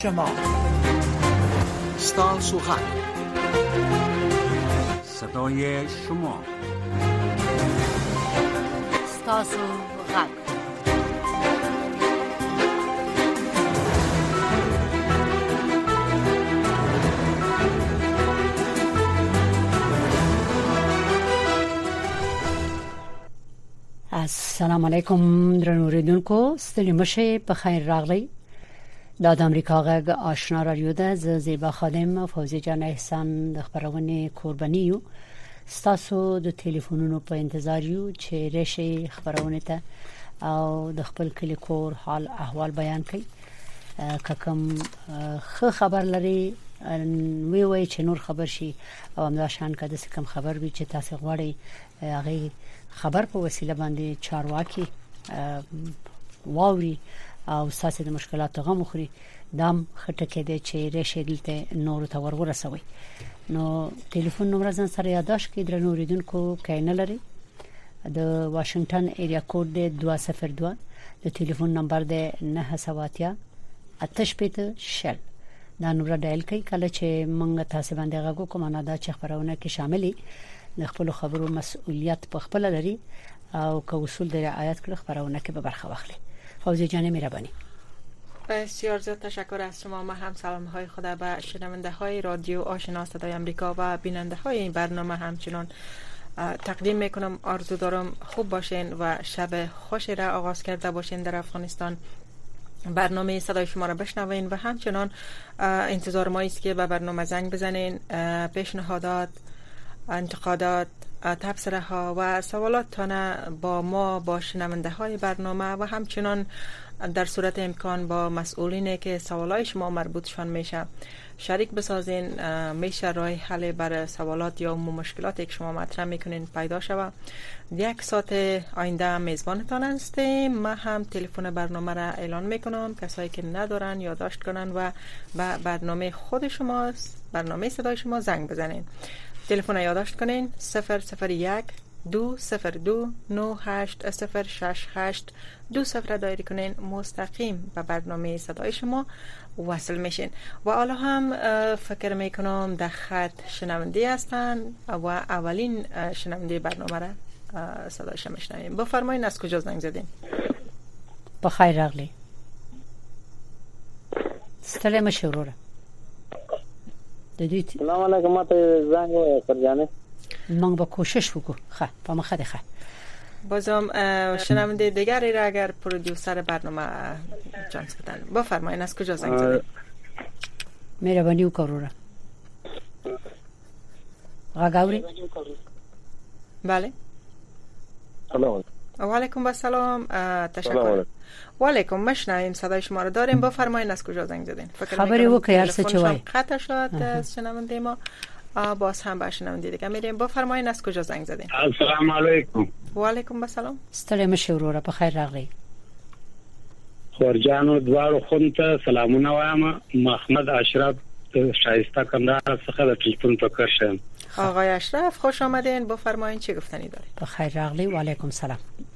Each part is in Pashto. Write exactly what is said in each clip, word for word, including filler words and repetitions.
شما ستاسو غږ صدای شما ستاسو غږ السلام علیکم درنو اوریدونکو ستړي مشه په خیر راغلی دا د امریکا غږ آشنا رادیو ده. ز زیبا خادم فوزی جان احسان د خبرونه قربانی یو ستاسو د ټلیفونونو په انتظار یو چې رشي خبرونه ته او د خپل کلی کور حال احوال بیان کړي. ککم خه خبر لري وی وی چې نور خبر شي او همدا شان کده کم خبر وي چې تاسو غواړئ هغه خبر په وسیله باندې چارواکي واوري او ساسه د مشکلاتو غو مخري دام خټکې دي چې رشه دلته نور ته ورورسوي. نو ټلیفون نمبر ځان سره یاداش کې درنو اوریدونکو کینه لري د واشنگټن ایریا کوډ دی دوه صفر دوه د ټلیفون نمبر دی نه سواتیا اتش پته شل دا نمبر ډایل کړئ کله چې مونږ تاسو باندې غوږ کوم نه دا چې خبرونه کې شاملې د خپل خبرو مسؤلیت په خپل لري او که اصول د رعایت کړ خبرونه کې به برخه واخلي. فوزی جان مهربانی. بسیار زیاد تشکر از شما. ما هم سلام های خود به شنونده های رادیو آشنا صدای آمریکا و بیننده های این برنامه همچنان تقدیم میکنم. آرزو دارم خوب باشین و شب خوشی را آغاز کرده باشین در افغانستان. برنامه صدای شما را بشنوین و همچنان انتظار ما است که به برنامه زنگ بزنین، پیشنهادات، انتقادات، تبصره ها و سوالاتتان با ما با شنونده های برنامه و همچنان در صورت امکان با مسئولینی که سوالای شما مربوطشان میشه شریک بسازین. میشه راه حل بر سوالات یا مشکلاتی که شما مطرح میکنین پیدا شود. یک ساعت آینده میزبانتان هستیم. ما هم تلفن برنامه را اعلان میکنم، کسایی که ندارن یادداشت کنن و به برنامه خود شما برنامه صدای شما زنگ بزنین. تلفن یادداشت کنین صفر صفر یک دو صفر دو نه هشت صفر شش هشت دو صفر دایره کنین مستقیم به برنامه صدای شما وصل میشین. و حالا هم فکر میکنم در خط شنونده هستن و اولین شنونده برنامه را صدایش میشنویم. بفرمایید از کجا زنگ زدین؟ بخیر راغلی. سلام مشوره. سلام علیکم. ما ته زنگ وای فرجانه. من با کوشش وکړو. خا په مخه ده. بازم شنونده دیگری را اگر پرودیوسر برنامه چانس بدن بفرمایید از کجا زنگ زدید؟ مهربانی وکړئ. غاګاوري. بله. سلام. و علیکم السلام. تشکر. و علیکم. مشنویم صدای شما رو داریم. بفرمایید از کجا زنگ زدین؟ خبری وکړئ هر څه چې وای. قطع شد از شنونده ما. باز هم به شنونده دیگه میریم. بفرمایید از کجا زنگ زدین؟ السلام علیکم. و علیکم السلام. ستړي مشه وروره په خیر راغلی. خورجانو دوارو خونته سلامونه وایم. محمد اشرف شایسته کندهار څخه د ټلیفون په کار شم. آقای اشرف خوش آمدین. بفرمایید چه گفتنی دارید؟ په خیر راغلی. و علیکم السلام.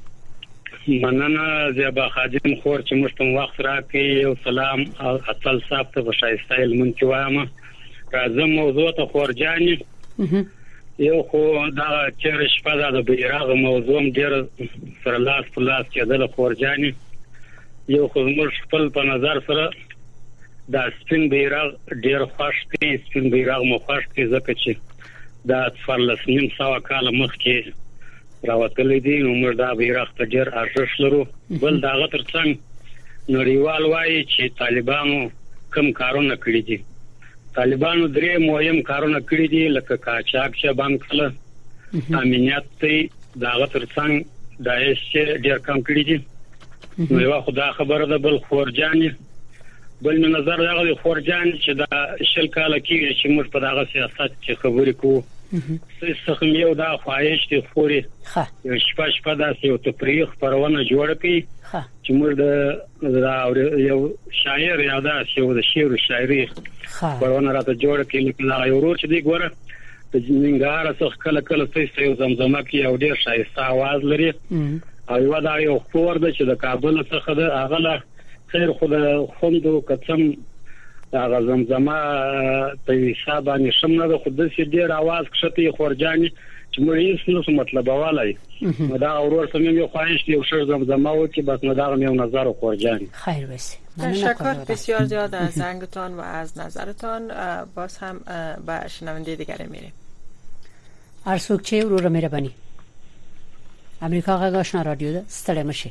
مننه زیبا خادم خور چې مشتم وخت راکې یو سلام اصل صاحب ته شایسته علمون کې وایم. راځم موضوع ته خورجاني. یو خو دا چې شپه د بیرغ موضوع ډیر سره لاس په لاس کېدل خورجاني. یو خو موږ خپل په نظر سره دا سپین بیرغ ډیر خوښ دی. سپین بیرغ مو خوښ دی ځکه چې دا څوارلس نیم سوه کاله مخکې راوتلی دی. نو موږ دا بیرغ ته ډیر ارزښت لرو. بل دا هغه ترڅنګ نړیوال وایي چې طالبانو کم کارونه کړي دي. طالبانو درې مهم کارونه کړي دي لکه قاچاق چې بند کړل، امنیت ته دا هغه ترڅنګ داعش ډیر کم کړي دي. نو یو خدای خبره ده. بل خورجاني بل من نظر دا خورجاني چې دا شل کاله کې چې موږ په دغه سیاست کې خبرې کوو څه یو دا خواهش دی خوري شپه شپه دا یو تفریح پرونه جوړ کړي چې موږ د یو شاعر یا دا یو د شعر او شاعري پرونه راته جوړ کړي. لکه یو ورور چې دی ګوره د ننګرهار څخه کله کله څه یو زمزمه کې یو ډیر شایسته आवाज لري او یو دا یو خور د چې د کابل څخه د اغله خیر خو د خوندو قسم دا زمزمه په حساب باندې شمنه د خود سي ډیر आवाज کښته خورجاني چې مې هیڅ نو مطلب والای دا اورور سمې یو خواهش یو شر زمزمه و که بس نداغم یو نظر خورجانی خیر بسی تشکر بسیار زیاد از زنگتان و از نظرتان. باز هم به شنونده دیگری میریم. ارسوک چه رو رو میره بانی امریکا غږ آشنا رادیو ده ستړی مشي.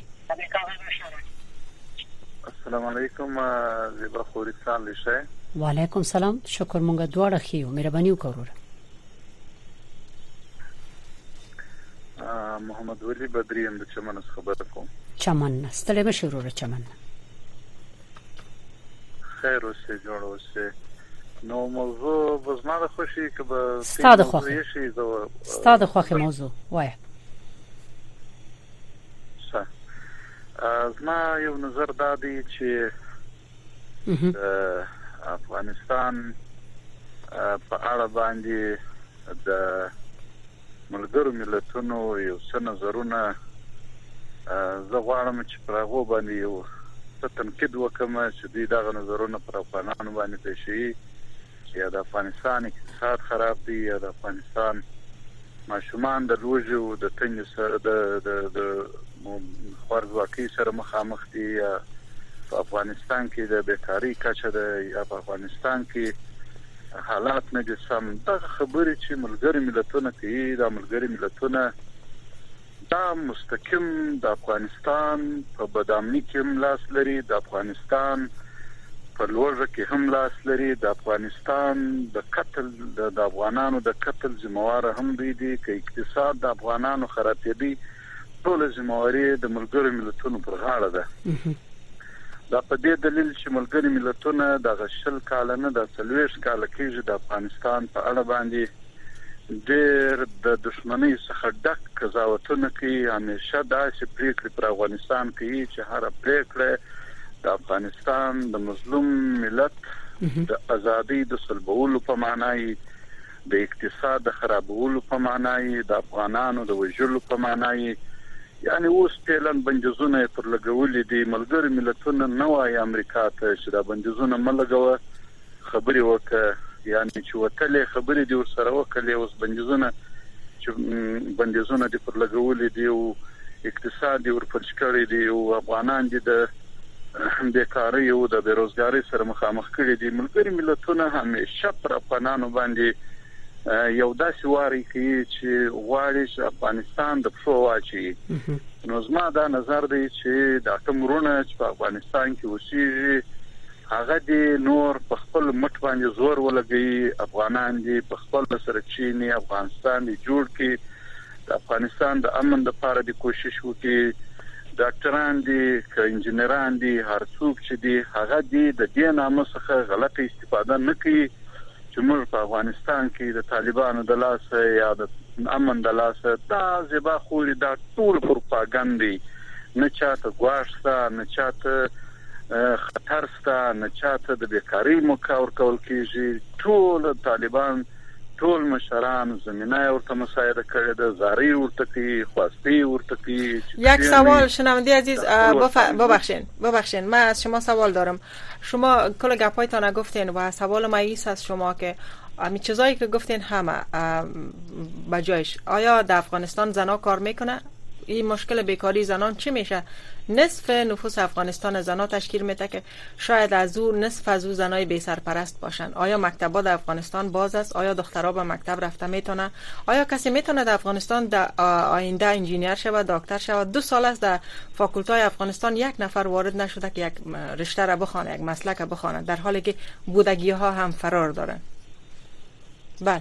السلام علیکم زیبا خوري سلام لشه. و علیکم سلام شکر مونږ دواړه خيو مهرباني وکړو. محمد ولی بدری هم د چمن خبر کوم. چمن ستړی مشي ورو چمن. خیر اوسه جوړ اوسه. نو موضوع بزما د خوشي که به ستاد خوخه ستاد خوخه موضوع وای. زما یو نظر دا دی چې افغانستان په اړه باندې د ملګرو ملتونو یو څه نظرونه زه غواړم چې پر هغه باندې یو څه تنقید وکړم چې دوی دغه نظرونه پر افغانانو باندې پیښوي چې د افغانستان اقتصاد خراب دی یا د افغانستان ماشومان د لوږې د تنګ سره د د خوارځواکۍ سره مخامخ دي یا په افغانستان کې د بیکاری کچه ده یا په افغانستان کې حالات نه دي سم. دا خبرې چې ملګري ملتونه کوي دا ملګري ملتونه دا مستقیم د افغانستان په بدامني کې هم لاس لري، د افغانستان په لوږه کې هم لاس لري، د افغانستان د قتل د افغانانو د قتل ذمہوار هم دوی دي که اقتصاد د افغانانو خرابېدي ټول ذمہواري د ملګرو ملتونو پر غاړه ده. دا په دې دلیل چې ملګري ملتونه د شل کال نه د څلوېښت کال کېږي د افغانستان په اړه باندې ډېر د دښمنۍ څخه ډک قضاوتونه کوي، همیشه داسې پریکړې پر افغانستان کوي چې هره پریکړه د افغانستان د مظلوم ملت د ازادۍ د سلبولو په معنی، د اقتصاد د خرابولو په معنی، د افغانانو د وژلو په معنی. یعنی اوس پلان بندیزونه پر لګولې دي. ملګري ملتونه نه وايي امریکا ته چې دا بندیزونه ملګوه خبري وکړه، یعنی چې وتلې خبرې دي ورسره وکړي. اوس بندیزونه چې بندیزونه دي پر لګولې دي او اقتصاد دي ورپرچ کړی دي او افغانان دي د بیکاری او د بیروزګاری سره مخامخ کړي دي. ملګري ملتونه همیشه پر افغانانو باندې یو داسې واری کوي چې غواړي چې افغانستان د پښو واچي. نو زما دا نظر دی چې د کومرونه چې په افغانستان کې اوسېږي هغه دي نور په خپل مټ باندې زور ولګي، افغانان دي په خپل سره چینی افغانستان دی جوړ کړي، د افغانستان د امن لپاره د کوشش وکړي، ډاکټران دي که انجنیران دي هر څوک چې دي هغه دي د دې نامه څخه غلطه استفاده نه کوي چې موږ په افغانستان کې د طالبانو د لاسه یا د امن د لاسه دا زیبا خوري دا ټول پروپاګاندا نه چاته ګواښتا نه چاته خطر ستا نه چاته د بیکاری مکاور کول کیږي. ټول طالبان ټول مشران زمینه ورته مساعده کړې ده، زاری ورته کوي، خواستی ورته کوي. یک سوال شنونده عزیز ببخشین ببخشین من از شما سوال دارم. شما کل گپایتان گفتین و سوال ما ایست از شما که همین چیزایی که گفتین همه بجایش آیا در افغانستان زنا کار میکنه؟ این مشکل بیکاری زنان چی میشه؟ نصف نفوس افغانستان زنا تشکیل میده که شاید از او نصف از او زنای بی سرپرست باشن. آیا مکتبا در افغانستان باز است؟ آیا دخترها به مکتب رفته میتونه؟ آیا کسی میتونه در افغانستان در آینده انجینیر شود، دکتر شود؟ دو سال است در فاکولتای افغانستان یک نفر وارد نشده که یک رشته را بخونه، یک مسلک را بخونه، در حالی که بودگی ها هم فرار دارن. بله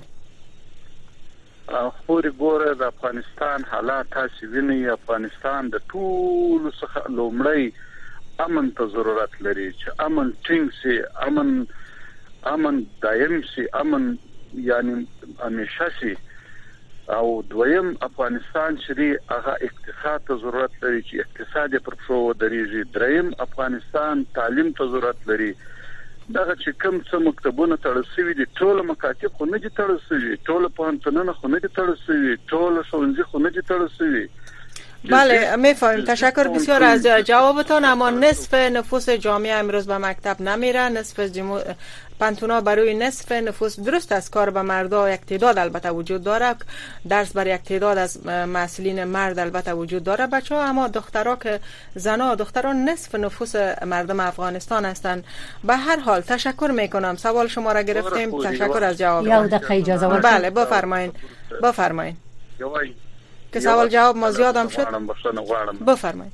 خوري ګوره د افغانستان حالات تاسو وینئ. افغانستان د ټول څخه لومړی امن ته ضرورت لري چې امن ټینګ شي، امن امن دایم شي، امن یعنی همیشه شي. او دویم افغانستان چې هغه اقتصاد ته ضرورت لري چې اقتصاد پر پښو ودرېږي. دریم افغانستان تعلیم ته ضرورت لري. دغه چې کوم څه مکتبونه تړل شوي دي ټول مکاتب خو نه دي تړل شوي، ټول پوهنتونونه خو نه دي تړل شوي، ټول ښوونځي خو نه دي تړل شوي. بله میفهمیم. تشکر بسیار از جوابتان. اما نصف نفوس جامعه امروز به مکتب نمیره، نصف جمو... پانتونا برای نصف نفوس. درست است کار به مردا یک تعداد البته وجود داره، درس بر یک تعداد از مسئولین مرد البته وجود داره بچه ها، اما دخترها که زنا دختران نصف نفوس مردم افغانستان هستند. به هر حال تشکر میکنم، سوال شما را گرفتیم. تشکر از جواب. یا دقیقه اجازه ورکړئ. بله بفرمایید بفرمایید که سوال جواب ما زیادم شد. بفرمایید.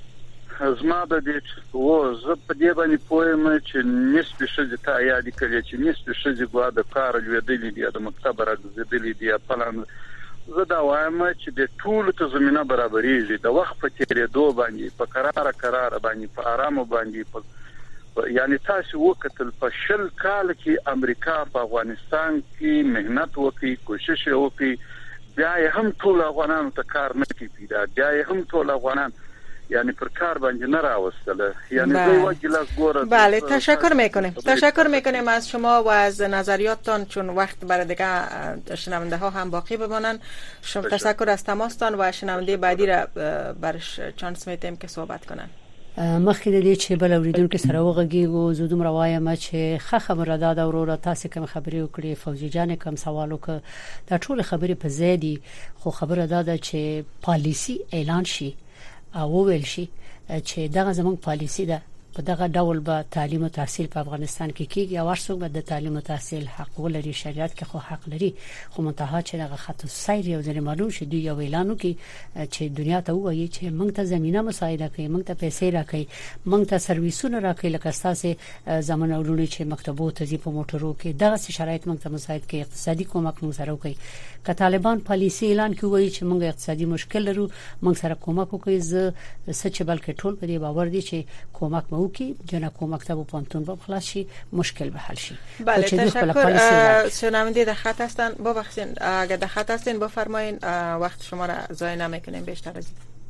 زما د دې و زه په دې باندې پوهیم چې نسبي ښځې ته یادې کړې چې نسبي ښځې ګوا د کار لوېدلې دي، د مکتب راګرځېدلې دي، پلان زه دا وایم چې د ټولو ته زمینه برابرېږي. د وخت په تېرېدو باندې په قراره قراره باندې په آرامه باندې په یعنی تاسو وکتل په شل کال کې امریکا په افغانستان کې مهنت وکړي، کوشش وکړي، بیا هم ټول افغانانو ته کار نه کیږي، بیا هم ټول افغانان یعنی پر کار باندې نه راوستله. یعنی دوی وجلاس ګوره. بله تشکر میکنیم. تشکر میکنیم از شما و از نظریاتتان، چون وقت برای دیگه شنونده ها هم باقی بمانند. شما تشکر از تماستان و شنونده بعدی را برش چانس میتیم که صحبت کنن. مخکې د دې چې بل اوریدونکو سره وغږیږو زه دومره وایم چې ښه خبره ده د وروره تاسو کوم خبرې وکړې، فوزي جان کوم سوال وکړ، دا ټول خبرې په ځای دي، خو خبره ده چې پالیسی اعلان شي او ویل شي چې دغه زموږ پالیسی ده، په دغه ډول به تعلیم او تحصیل په افغانستان کې کیږي او هر څوک به د تعلیم او تحصیل حق ولري، شریعت کې خو حق لري، خو منتها چې دغه خط سیر یو ځل معلوم شي دوی یو اعلان وکړي چې دنیا ته وایي چې موږ ته زمينه مساعده کوي، موږ ته پیسې راکړي، موږ ته سرویسونه راکړي، لکه تاسو زمونه ورونه چې مکتبو ته ځي په موټرو کې دغه شرایط موږ ته مساعد کوي، اقتصادي کومک موږ سره کوي. که طالبان پالیسی اعلان کوي چې موږ اقتصادي مشکل لرو، موږ سره کومک کوي، زه سچ بلکې ټول په دې باور دي چې کومک مو کوي، جنا کومک ته پانتون به خلاص شي، مشکل به حل شي. بله تشکر. شنونده در خط هستن، ببخشید اگر در خط هستین بفرمایید، وقت شما را ضایع نمیکنیم بیشتر از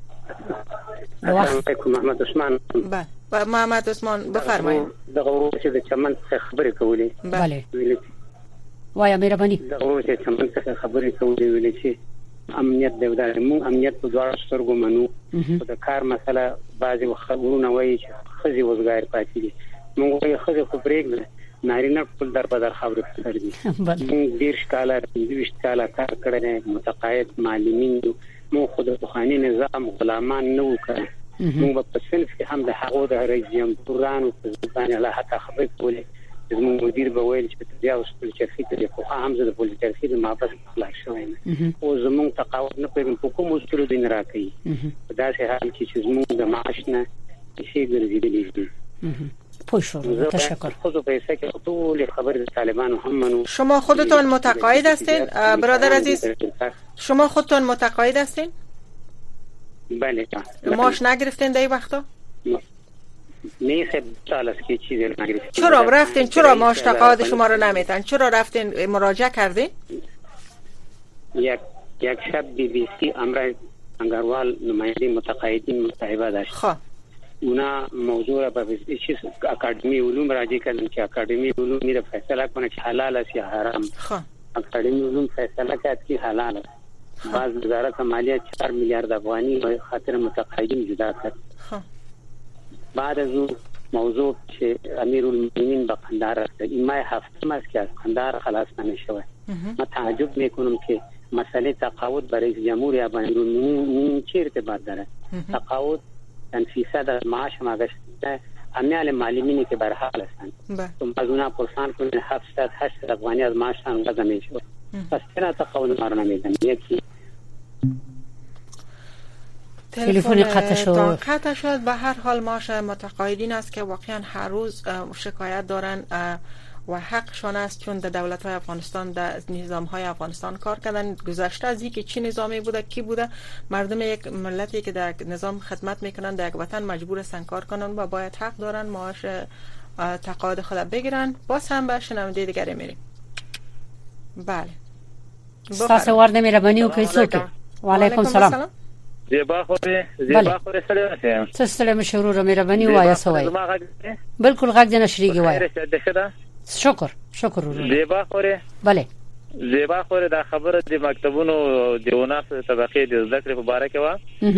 این. علیکم محمد عثمان. بله محمد عثمان بفرمایید. دغه ورو چې د چمن څخه خبرې کولې. بله وایا مهرباني. دغه ورو چې چمن څخه خبرې کولې ویلې چې امنیت دی، دا موږ امنیت په دواړو سترګو منو. د کار مسله بعضی خبرونه وایي چې خزي وزګار پاتې دي، موږ یې خزي خو پرېږده، نارینه ټول در په در خبرې کوي. موږ ډیر ښکاله دویشت کاله کار کړی، متقاعد معلمین، موږ خو د بخاري نظام غلامان نه وکړو. موږ په صنف کې هم د هغو د رئیس جمهورانو په ځبان له حتی خبرې کولې. زموږ مدیر به ویل چې بیا اوس په چرخي کې خو هم زه د پولیس چرخي د محبت خلاص شوم او زموږ تقاعد نه پېږم په کوم مشکل دین راکې. په داسې حال کې چې زموږ د معاش نه شي ګرځېدلې دي. پوښتنه تشکر. خود به حساب کې ټول خبر طالبان هم منو. شما خودتون متقاعد هستین برادر عزیز؟ شما خودتون متقاعد هستین؟ بله. معاش نگرفتین در این وقتا؟ نه سه سال است که چیزی نگرفتیم. چرا رفتین؟ چرا معاش تقاعد شما رو نمیتن؟ چرا رفتین مراجعه کردین؟ یک یک شب بی بی سی امرای انگروال نماینده متقاعدین مصاحبه داشت. خب اونا موضوع را به چیز اکادمی علوم راجع کردن که اکادمی علوم میره فیصله کنه که حلال است یا حرام. خب اکادمی علوم فیصله کرد که حلال است. بعض وزارت مالیه چهار میلیارد افغانی به خاطر متقاعدین جدا کرد. خب بعد از اون موضوع که امیرالمومنین به قندهار رفت، این ماه هفتم است که از قندهار خلاص نمی‌شود. من تعجب میکنم که مسئله تقاعد برای رئیس جمهور یا امیرالمومنین چه ارتباط داره؟ تقاعد چند فیصد از معاش ما گشته امیال معلمینی که بر حال هستند. تو از اونا پرسان کنید هفتصد هشتصد افغانی از معاششان وضع میشود. پس چرا تقاعد ما رو نمیدن؟ یکی تلفن قطع شد. قطع شد. به هر حال معاش متقاعدین است که واقعا هر روز شکایت دارن و حقشان است، چون در دولت‌های افغانستان در نظام‌های افغانستان کار کردن. گذشته از اینکه چی نظامی بوده کی بوده، مردم یک ملتی که در نظام خدمت میکنن در یک وطن مجبور هستن کار کنن و باید حق دارن معاش تقاعد خود بگیرن. باز هم به شنونده دیگری میریم. بله تاسو ورته مهرباني وکړئ. څوک؟ وعلیکم السلام. زیبا خوره زیبا خوره سلام سلام. تاسو مشرور مهرباني وایي سوای. بالکل غږ نه شریږي وایي. شکر شکر ورو. زیبا خوره. بله. زیبا خوره دا خبره د مکتبونو د وناس طبقه د ذکر په باره کې و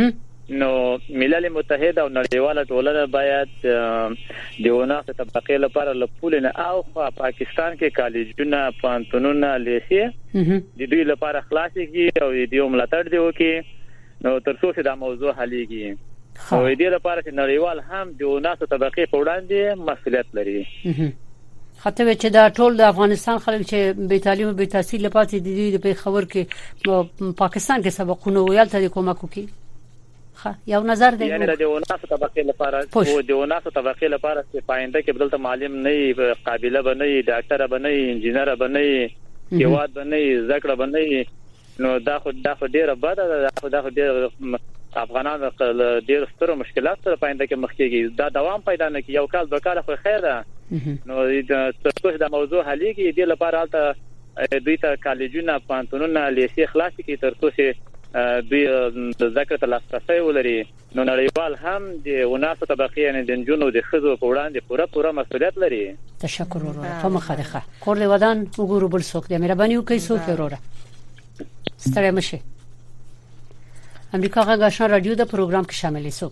نو ملل متحده او نړیواله ټولنه باید د وناسه طبقه لپاره لپول نه او پاکستان کې کالجونه پانتونونه لیسي د دوی لپاره خلاصي کی او د یو ملاتړ دی وکي نو تر څو چې دا موضوع حليږي او دې لپاره چې نړیوال هم د وناسه طبقه په وړاندې مسؤلیت لري. خاطر چې دا ټول د افغانستان خلک چې بې تعلیم او بې تحصیل لپاره د دې په خبر کې پاکستان کې سبقونه ویل ته کومک کوي. ها یو نظر دی یعنی د وناسه طبقه لپاره او د وناسه طبقه لپاره چې پاینده کې بدلته معلم نه قابلیت بنئ ډاکټر بنئ انجینر بنئ یواد بنئ ذکر بنئ نو دا خو دا خو ډیره بده دا خو دا خو ډیره افغانان ډیر ستر مشکلات سره پاینده کې مخ کېږي دا دوام پیدا نه کوي یو کال دوه کال خو خیر ده نو د موضوع حليږي د لپاره البته دوی ته کالجونه پانتونونه لیسي خلاصي کې تر څو چې دوی ذکر ته لاسرسي ولري نو نړیوال هم د وناسه طبقه یعنی د جنونو د خزو په وړاندې پوره پوره مسؤلیت لري. تشکر وروره په مخه کور له ودان وګورو بل څوک د مهرباني وکي څوک وروره ستړی مشه. امریکا غږ آشنا رادیو د پروګرام کې شامل څوک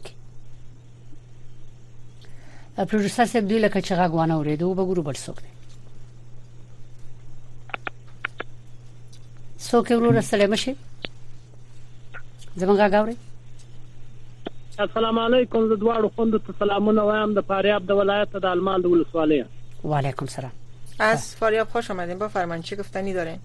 پروډوسر صاحب دوی لکه چې غږ وانه اوریدو وګورو بل څوک دی څوک وروره ستړی مشه زمونږ غاوري. السلام علیکم زه دواړو خوندو ته سلامونه وایم د فاریاب د ولایت د المال د ولسوالۍ. و علیکم سلام. از فاریاب خوش آمدین بفرمایید چه گفتنی دارین؟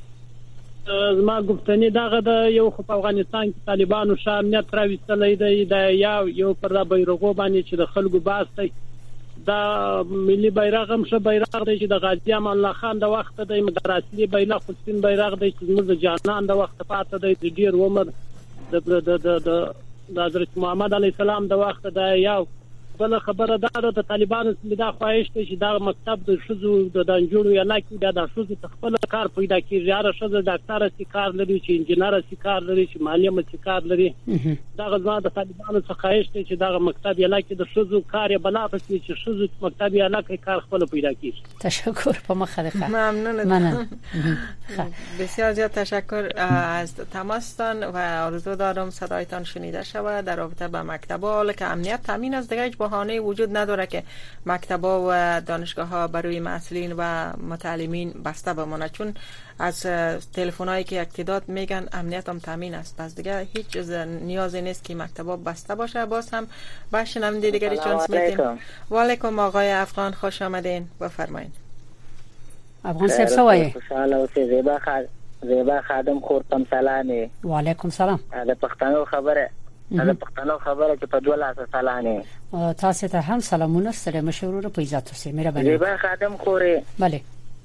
زما گفتنی دغه د یو خو په افغانستان کې طالبانو شامنیت راوستلې دی د یو یو پر د بیرغو باندې چې د خلکو باس دی دا ملي بیرغ هم شه بیرغ دی چې د غازی امان الله خان د وخت د مدرسې بیرغ خصین بیرغ دی چې موږ د جانان د وخت پاتې دی د ډیر عمر د د د د حضرت محمد علی السلام د وخت د یو بل خبره ده د طالبانو سمدا خواهش ته چې دا مکتب د شذو د دنجوړو یا لکه دا د شذو تخپل کار پیدا کیږي یا شذو ډاکټر سي کار لري چې انجنیر سي کار لري چې معلم سي کار لري دا غزا د طالبانو څخه خواهش ته چې دا مکتب یا لکه د شذو کار یا بلا پسې چې شذو مکتب یا لکه کار خپل پیدا کیږي. تشکر په مخه ممنون بسیار زیاد تشکر از تماستان و آرزو دارم صدایتان شنیده شود در رابطه با مکتب‌ها حالا که امنیت تامین از دیگه بهانه وجود نداره که مکتب‌ها و دانشگاه‌ها برای مسئولین و متعلمین بسته بمانه چون از تلفن‌هایی که اکتداد میگن امنیت هم تامین است پس دیگه هیچ نیازی نیست که مکتب‌ها بسته باشه. باز هم با شنونده دیگری چانس میدیم. و علیکم آقای افغان خوش آمدین بفرمایید. افغان صاحب سوایه خوشاله اوسې زیبا خا زیبا خادم خورتم سلامي. و علیکم سلام. دا پښتنو خبره دا پښتنو خبره چې په دوه لاسه سلامي. تاسو ته هم سلامونه سره مشوره په عزت اوسې مهرباني. زیبا خادم خوري. بله.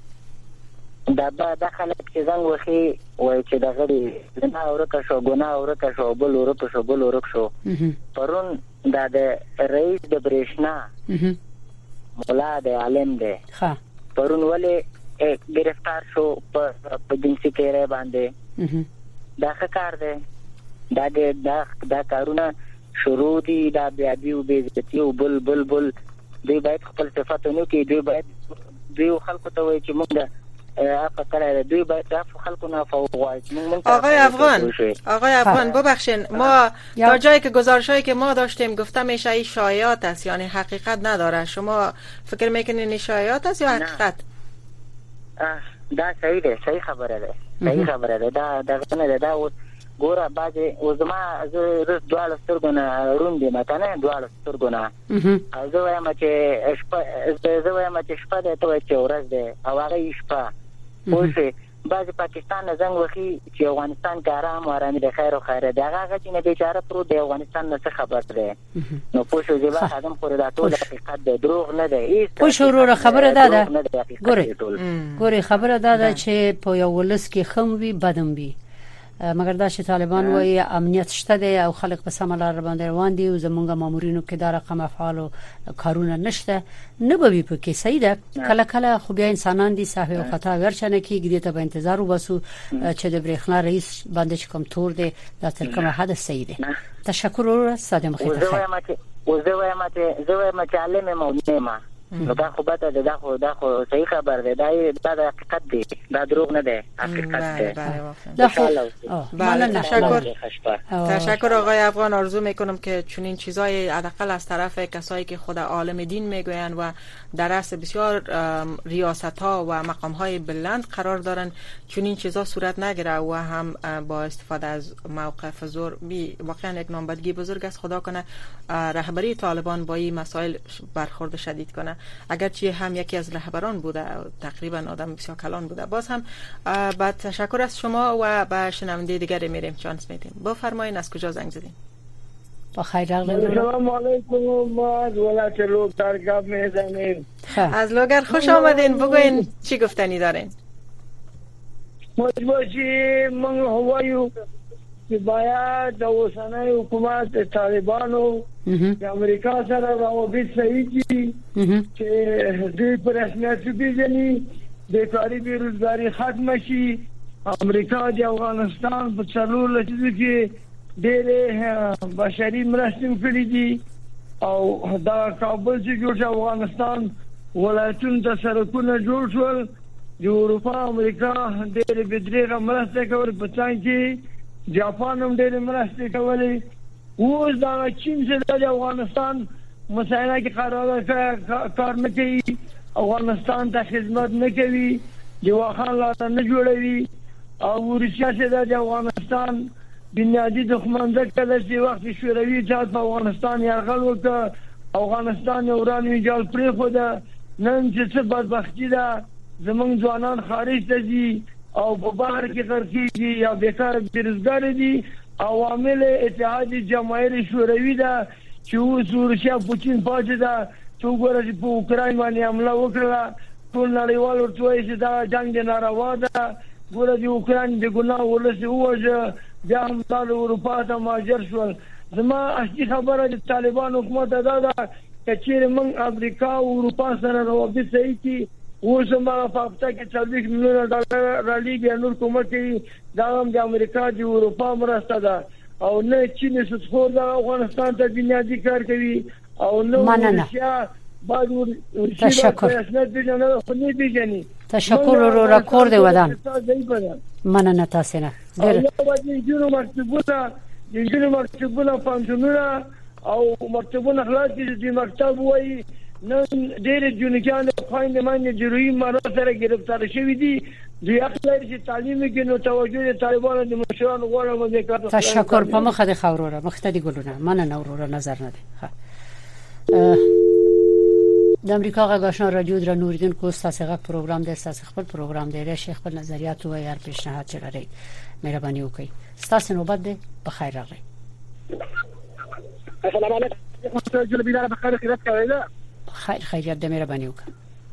دا به داخله کې څنګه وخی وای چې دا غړي نه اورته شو ګنا اورته شو بل اورته شو بل اورک شو. پرون دا د رئیس د برېښنا مولا د عالم دی. ها. پرون ولې گرفتار شو په جنسي تیرې باندې دا ښه کار دی دا دا دا کارونه شروع دي دا بیا دیو به عزت یو بل بل بل دوی باید خپل صفاتونه کې دوی باید دوی خلکو ته وایي چې موږ افا کړه دوی باید افا خلکو نه فوقوای آقای افغان آقای افغان ببخشید ما تا جایی که گزارشایی که ما داشتیم گفته میشه این شایعات است یعنی حقیقت نداره شما فکر میکنین این شایعات است یا حقیقت؟ دا صحیح ده صحیح خبره ده صحیح خبره ده دا دغه نه ده او ګوره باځه او زما زه رس دواله سترګونه روندې مته نه دواله سترګونه زه وایم چې شپه زه وایم چې شپه ده ته چې ورځ ده او هغه شپه اوسه باز پاکستان نه زنګ وخی چې افغانستان کې آرام آرامي د خیر او خیر ده هغه چې نه بیچاره پرو د افغانستان نه څه خبر ده نو پوه شو زیبا خادم خور دا ټول حقیقت ده دروغ نه ده هیڅ پوه شو ورو خبره ده ګوري ګوري خبره ده چې په یو ولس کې خم وي بدم وي مګر دا چې طالبان وایي امنیت شته دی او خلک په سم لار باندې روان دي او زمونږ مامورینو کې دا رقم افعال او کارونه نشته نه به وي په کې صحیح ده کله کله خو بیا انسانان دي صحیح او خطا ورچنه کېږي ته به انتظار وباسو چې د برېښنا رئیس باندې کوم تور دی دا تر کومه حد صحیح ده. تشکر ورو ساده مخې ته زه وایم چې زه وایم چې زه وایم چې عالم مو نیمه نو دا خو به دا خو دا خو صحیح خبر ده دا د حقیقت دی دا دروغ نه ده حقیقت ده بله تشکر تشکر آقای افغان. آرزو میکنم که چنین چیزای حداقل از طرف کسایی که خود عالم دین میگویند و در رأس بسیار ریاست ها و مقام های بلند قرار دارن چنین چیزا صورت نگیره و هم با استفاده از موقف زور بی واقعا یک نامبدگی بزرگ است. خدا کنه رهبری طالبان با این مسائل برخورد شدید کنه. اگرچه هم یکی از رهبران بوده تقریبا آدم بسیار کلان بوده. باز هم با تشکر از شما و به شنونده دیگری میریم چانس میدیم. بفرمایید از کجا زنگ زدین؟ با خیر اقلیم. السلام علیکم. ما از ولایت لوگر گپ میزنیم. از لوگر خوش آمدین. بگوین چی گفتنی دارین؟ مجبوری من هوایو که باید د اوسنۍ حکومت طالبانو د امریکا سره روابط صحیح کړي چې دوی په رسمیت پیژني بیکاري بیروزګاري ختم شي. امریکا د افغانستان په څلور لسیزو کې ډېرې بشري مرستې کړې دي او دا کابل چې جوړ شو افغانستان ولایتونو ته سړکونه جوړ شول. د اروپا امریکا ډېرې بدرېغه مرستې کولې په څنګ کې جاپان هم ډېرې مرستې کولې. اوس دا چین چې د افغانستان مسایله کې قرار کار نه کوي افغانستان ته خدمت نه کوي جوا خان لاره نه جوړوي او روسیا چې د افغانستان بنیادی دښمن ده کله چې وخت شوروي اتحاد په افغانستان یرغل وکړ افغانستان ورانی جال پرې خو ده نن چې څه بدبختی ده زمونږ ځوانان خارج ته ځي او په بهر کې غرقېږي یا بیکار بیروزګار دي. عوامل اتحاد جماهیر شوروي ده چې اوس روسیا پوتین پاتې ده چې وګوره چې په اوکراین باندې حمله وکړه ټول نړیوال ورته وایي چې دا جنګ د ناروا ده. ګوره د اوکراین د ګناه ولس ووژه بیا هم د اروپا ته مهاجر شول. زما اصلي خبره د طالبان حکومت دا ده چې چیرې موږ امریکا او اروپا سره روابط صحیح کړي اوس ما په هفته کې څلوېښت میلیونه ډالر رالیږي نور کومه کوي دا هم د امریکا د اروپا مرسته ده او نه چین سودخور د افغانستان ته بنیادي کار کوي او نه روسیا باید تشکر تشکر رو راکورد ودان مننه تاسو نه ډېر جنو مکتبونه جنو مکتبونه پنځونه او مکتبونه خلاص دي مکتب وایي نن ډېر جنګیان خويند باندې جروي مارو سره گرفتار شوی دي دوی خپل چې تعلیم کې نو توجه طالبانو د مشرانو غواړم دې کار. تشکر په مخه د خوروره مخته دي ګلونه مننه وروره نظر نه دي. ها د امریکا غاښنا رادیو در نوریدن کو تاسو غږ پروګرام د تاسو خپل پروګرام دی شیخ خپل نظریات او یار پیشنهاد چلري مهرباني وکړئ. تاسو نوبت ده بخیر راغلی. السلام علیکم ټول بیره بخیر خیرات کوي. خیر خیریت د مهرباني وکړه.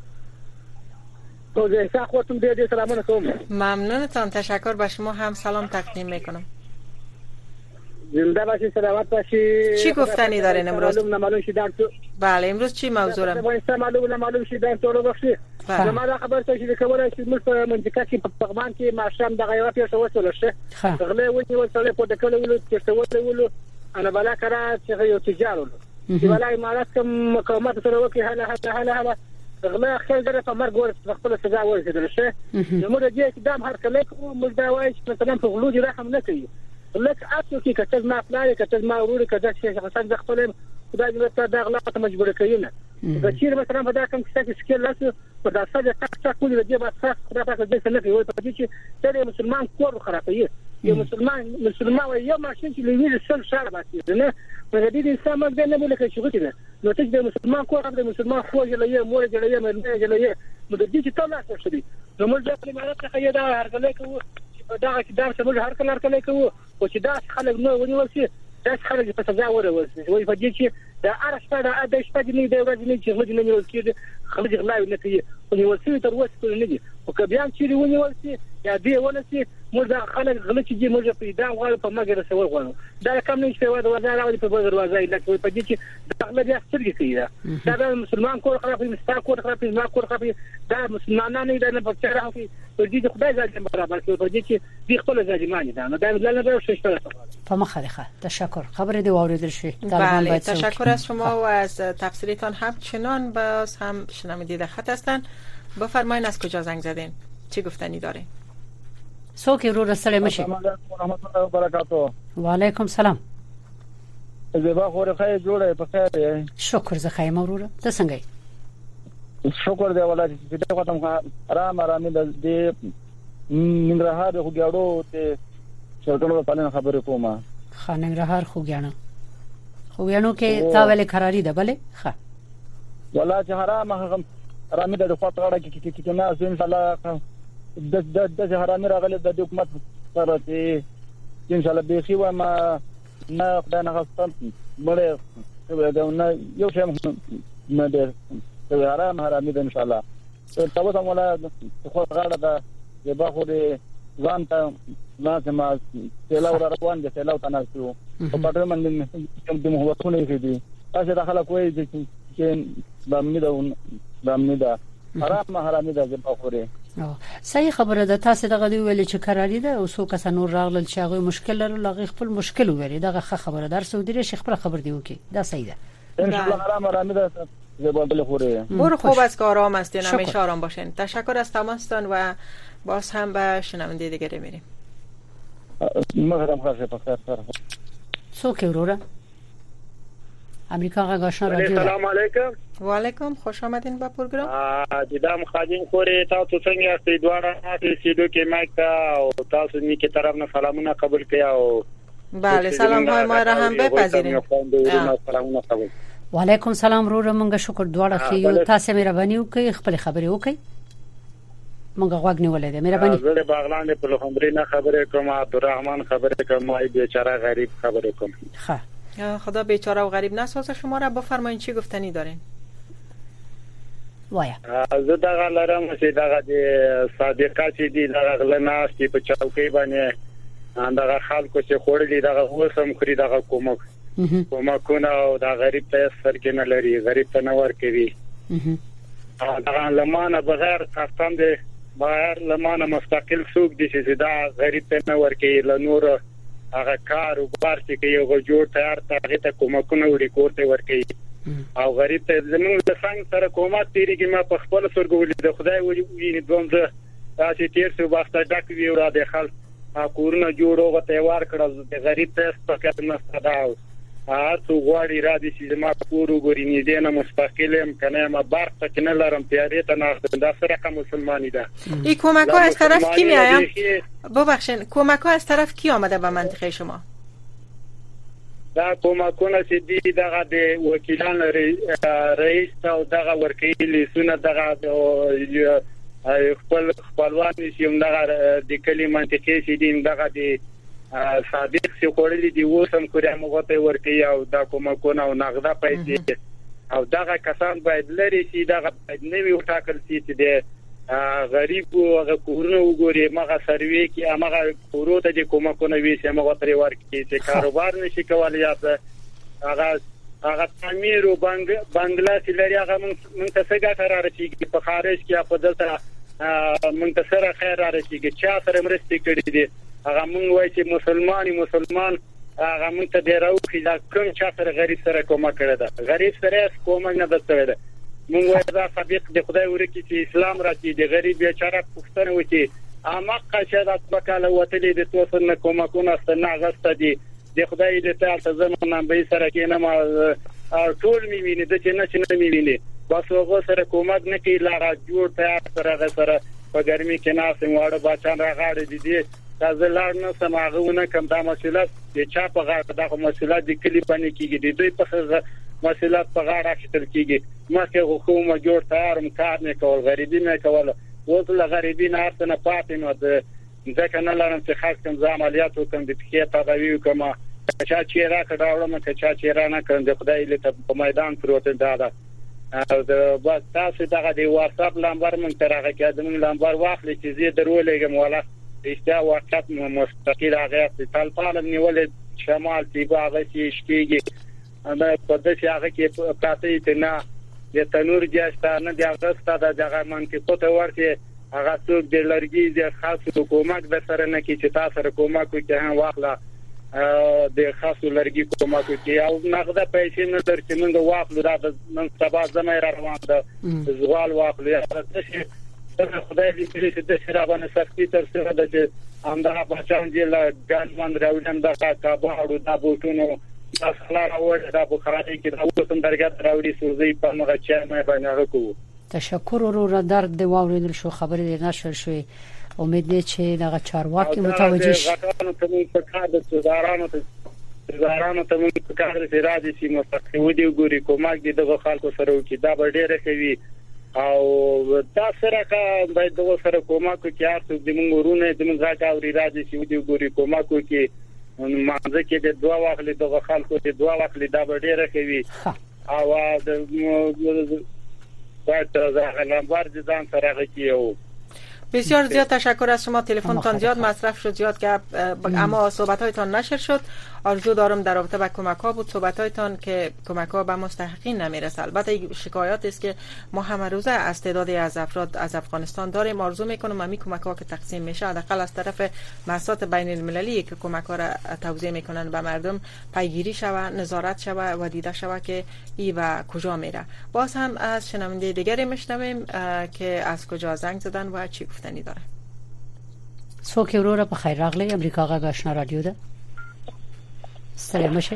تو زه خودم دې دې سلامونه کوم. ممنونتم. تشکر به شما هم سلام تقدیم میکنم. زنده باشی سلامت باشی. چی گفتنی دارین امروز؟ معلوم نمالوم شدن تو. بله امروز چی موضوع را؟ افغانستان معلوم نمالوم شدن تو رو بخشی. ما دا خبر ته چې کومه چې موږ په منځکا کې په پغمان کې ماشام د غیرت یو څه وسول شي. غلې ونی وسله په دکله ولو چې څه ولو انا بلا کرا چې یو تجارت چې ولای امارات کوم مقاومت سره وکي هله هله هله هله غلا خل درې په مرګ ور خپل سزا ورسېدل شي. نو موږ دې اقدام هر کله کوو موږ دا وایي چې مثلا په غلو دي رحم نه کوي. لکه اته کې کته ما پلان کته ما ورور کته چې خاصه د خپل خدای دې ته دا غلا ته مجبور کوي نه. د چیر مثلا په دا کوم څه کې سکیل لاسه په دا څه تک تک کولې دې با څه خدای پاک دې څه نه کوي په دې چې ته مسلمان کور خرابوي. یو مسلمان مسلمان یو ماشين چې لوي سل شهر باسي نه په دې انسان ما نه بوله کې شغل نه نو ته د مسلمان کور د مسلمان خو جلې مور جلې مې جلې نو د دې چې تاسو څه شي نو موږ د امارات څخه یې دا هرګلې کوو دا چې دا څه هر کله هر کله کوو او چې دا خلک نو ونیول شي دا خلک په سزا ورول وي په دې چې دا ارشته دا د شپږ نه دی ورځې نه چې موږ نه نیول کېږي خلک غلا نه کوي او نیول شي تر اوسه نه دي خو که بیا چې ونیول شي یا دی ونسي موږ د خلک غلط چې موږ په اعدام غواړو په مګر رسول غواړو دا کم نه شي وای د وزارت راوړي په بغیر دروازه لکه په دې چې دغه بیا سترګې کوي دا د مسلمان کور خراب مستا کور خراب ما کور خراب دا مسلمانانو نه نه په چاره کوي په دې خدای ځای برابر کوي په دې چې دې خپل ځای دا نه دا نه نه شي په مخالفه تشکر خبر دی واردل شي بله تشکر از شما و از تفسیرتان. همچنان باز هم شنونده در خط هستن. بفرمایید از کجا زنگ زدین؟ چی گفتنی دارین؟ سوکی رو رسله مشی. السلام علیکم و رحمت الله و برکاته. و علیکم سلام. زبا خور خیر جوړه په خیر. شکر زه خیر مرور. ته څنګه یې؟ شکر دی ولادي چې دا کوم آرام آرام دې من راهه خو ګاړو ته څنګه په پالن خبرې کومه. خاننګ رهار خو ګاڼه. خو ګاڼو کې تا ولې خراری ده بله؟ ښه. ولا چې حرام هغه حرامي د خپل غړه کې کې کې نه ان شاء الله د د د حرامي راغلي د حکومت سره چې ان شاء الله به خي و ما نه خدای نه غوښتم مړ دا نه یو شی نه ده حرام حرامي ده ان شاء الله تاسو هم ولا خپل غړه د یبا خو دې ځان ته لازم سیلاو روان دي سیلاو تناسو په پټه باندې کوم د محبتونه دي تاسو داخله کوی چې باندې دا باندې دا حرام حرامي ده په خوره. صحیح خبره ده. تاسو دغه دی ویل چې قراری ده او څو کس نور راغلل چې هغه مشکل لري لغه خپل مشکل وری دغه خبره در سعودي ری خپل خبر دی وکي دا صحیح ده ان شاء الله حرام حرامي ده زبال خوره. برو خوب از که آرام هستین همیشه آرام باشین. تشکر از تماستان و باز هم به شنونده دیگه میریم. مهرم خاصه په خیر څوک وروره امریکا غاښنا رادیو. السلام علیکم. و علیکم خوش آمدین به پروگرام. دیدم خادم خوري تاسو څنګه یاستئ دواړه تاسو دوی مایک او تاسو نیکه طرف نه سلامونه قبول کړئ او بله سلام های ما را هم بپذیرین. و علیکم سلام وروره مونږ شکر دواړه خو تاسو مهرباني وکړئ خپل خبرې وکړئ مونږ غوږ نیولې ده مهرباني. زه باغلاند په لوخمبري نه خبرې کوم عبدالرحمن خبرې کوم ای بیچاره غریب خبرې کوم. ښه خدا بیچاره و غریب نسازه. شما را بفرمایید چی گفتنی دارین؟ وایا زه دغه لرم چې دغه د صادقات دي دغه لناستي په چوکۍ باندې دغه خلکو چې خوړلي دغه وسم خوري دغه کومک کومکونه او د غریب ته سرګ نه لري غریب ته نه ورکوي دغه لمانه بغیر خاصم دي بغیر لمانه مستقل سوق دي چې دا غریب ته نه ورکوي له نور هغه کار او بار چې یو جوړ تیار ته ته کومکونه وړي کوته ورکوي او غریب ته زموږ د څنګه سره کومات تیریږي ما په خپل سرګولې د خدای ویني دوم زه تاسو تیر څو وخت ډک وی را د خلک کورونه جوړو غته وار کړل د غریب ته سپکت نه ستداو هر څو غواړي را دي چې ما کورو ګوري نه دي نه مستقلم کنه ما برق ته نه لرم پیاري ته نه د سره کوم مسلمانی ده. این کمک ها از طرف کی میایم؟ ببخشید کمک ها از طرف کی آمده به منطقه شما؟ دا کومکونه چې دي دغه د وکیلان رئیس او دغه ورکیل سونه دغه خپل خپلوان چې دغه د کلی منطقې چې دي دغه د صادق چې خورلي دي وسم کړی موږ ته ورکی او دا کومکونه او نغده پیسې او دغه کسان باید لري چې دغه باید نوی وټاکل شي چې د غریب او کورونه وګوري مغه سروي کې هغه کورو ته د کومکونه وي چې موږ ترې ورکی چې کاروبار نشي کولای یا هغه هغه تعمیر او بنگلا چې لري هغه موږ ته څنګه قرار شي په خارج کې په دلته موږ ته سره خیر راځي چې چا سره مرستې کړې دي هغه موږ وایي چې مسلمانې مسلمان هغه موږ ته ډیرو کې دا کوم چا سره غریب سره کومه کړې ده غریب سره کومه نه ده موږ وایو دا صدیق د خدای ورکی چې اسلام راځي د غریب بیچاره پښتنه وتی اماقه چې دا وکاله وتلې د توسن نه کومکونه ستنه غست دي د خدای دې ته زمونږ به سره کې نه ما ټول میویني د چې نه چې نه میویني بس هغه سره کومک نه کوي لاره جوړ تیار سره سره په ګرمي کې ناس واړه بچان راغړي دي دي تاسو لار نه سماغونه کوم دا مسله چې چا په غاړه دا مسله د کلی باندې کېږي د دوی په مسله په غاړه اخیستل کېږي مکه حکومت جوړ تیار کار نه کول غریبي نه کول اوس له غریبي نه ارتنه پاتې نو د ځکه نه لرم چې خاص کوم عملیات وکم د پخې تداوی کوم چا چې را کډاوړم چې چا چې را نه کړم د خدای له په میدان پروت دا ده او بس تاسو دغه دی واتس اپ نمبر مونږ ترغه کېدم نمبر واخلې چې زه درولېږم ولا اشتیا واتس اپ مستقیل هغه استال پالم نیولې شمال دی هغه چې شکیږي انا په دې هغه کې پاتې ته نه د تنور جاستانه د هغه ستاده دغه منطقه ته ورته هغه څوک د لرګي د خاص حکومت د سره نه کې چې تاسو سره کومه کوي چې واخله د خاص لرګي کومه کوي او نقده پیسې نه در چې موږ واخلو دا نن سبا زمای روان ده زغال واخلو یا څه خدای دې چې د سره باندې سختي تر سره ده چې امدا بچان دي لا ګان باندې راوړم دا کاباړو دا بوټونو دا خلاره وړه دا بخاري کې دا وسم درګه راوړي سوزي په مغه چې مې باندې راکو تشکر ورو درد دی واوریدل شو خبرې دې نشر شوې امید دې چې دغه چارواکي متوجه شي غټانو ته موږ په کار د سودارانو ته سودارانو ته موږ په کار د راځي چې مستقیم دی ګوري کومک دي دغه خلکو سره وکي دا به ډېر کوي او دا سره کا باید دغه سره کومک کوي تاسو د موږ ورونه د موږ راځي او راځي چې دی ګوري کومک کوي مانځه کې د دوا واخلې دغه خلکو د دوا واخلې دا به ډېر کوي او د باید زه نمبر دې ځان سره غوښیو. بسیار زیاد تشکر از شما. تلفنتان زیاد مصرف شد، زیاد گپ، اما صحبت‌هایتان نشر شد. آرزو دارم در رابطه با کمک‌ها بود صحبت‌هایتان که کمک‌ها به مستحقین نمیرسه. البته شکایات است که ما همه روزه از تعدادی از افراد از افغانستان داریم. آرزو میکنم همین کمک‌ها که تقسیم میشه حداقل از طرف مؤسسات بین المللی که کمک‌ها را توزیع میکنن به مردم پیگیری شوه، نظارت شوه و دیده شوه که ای و کجا میره. باز هم از شنونده دیگری میشنویم که از کجا زنگ زدن و چی گفتنی داره. څوک ورور په خیر راغلی امریکا غږ آشنا رادیو ده. سلام شه.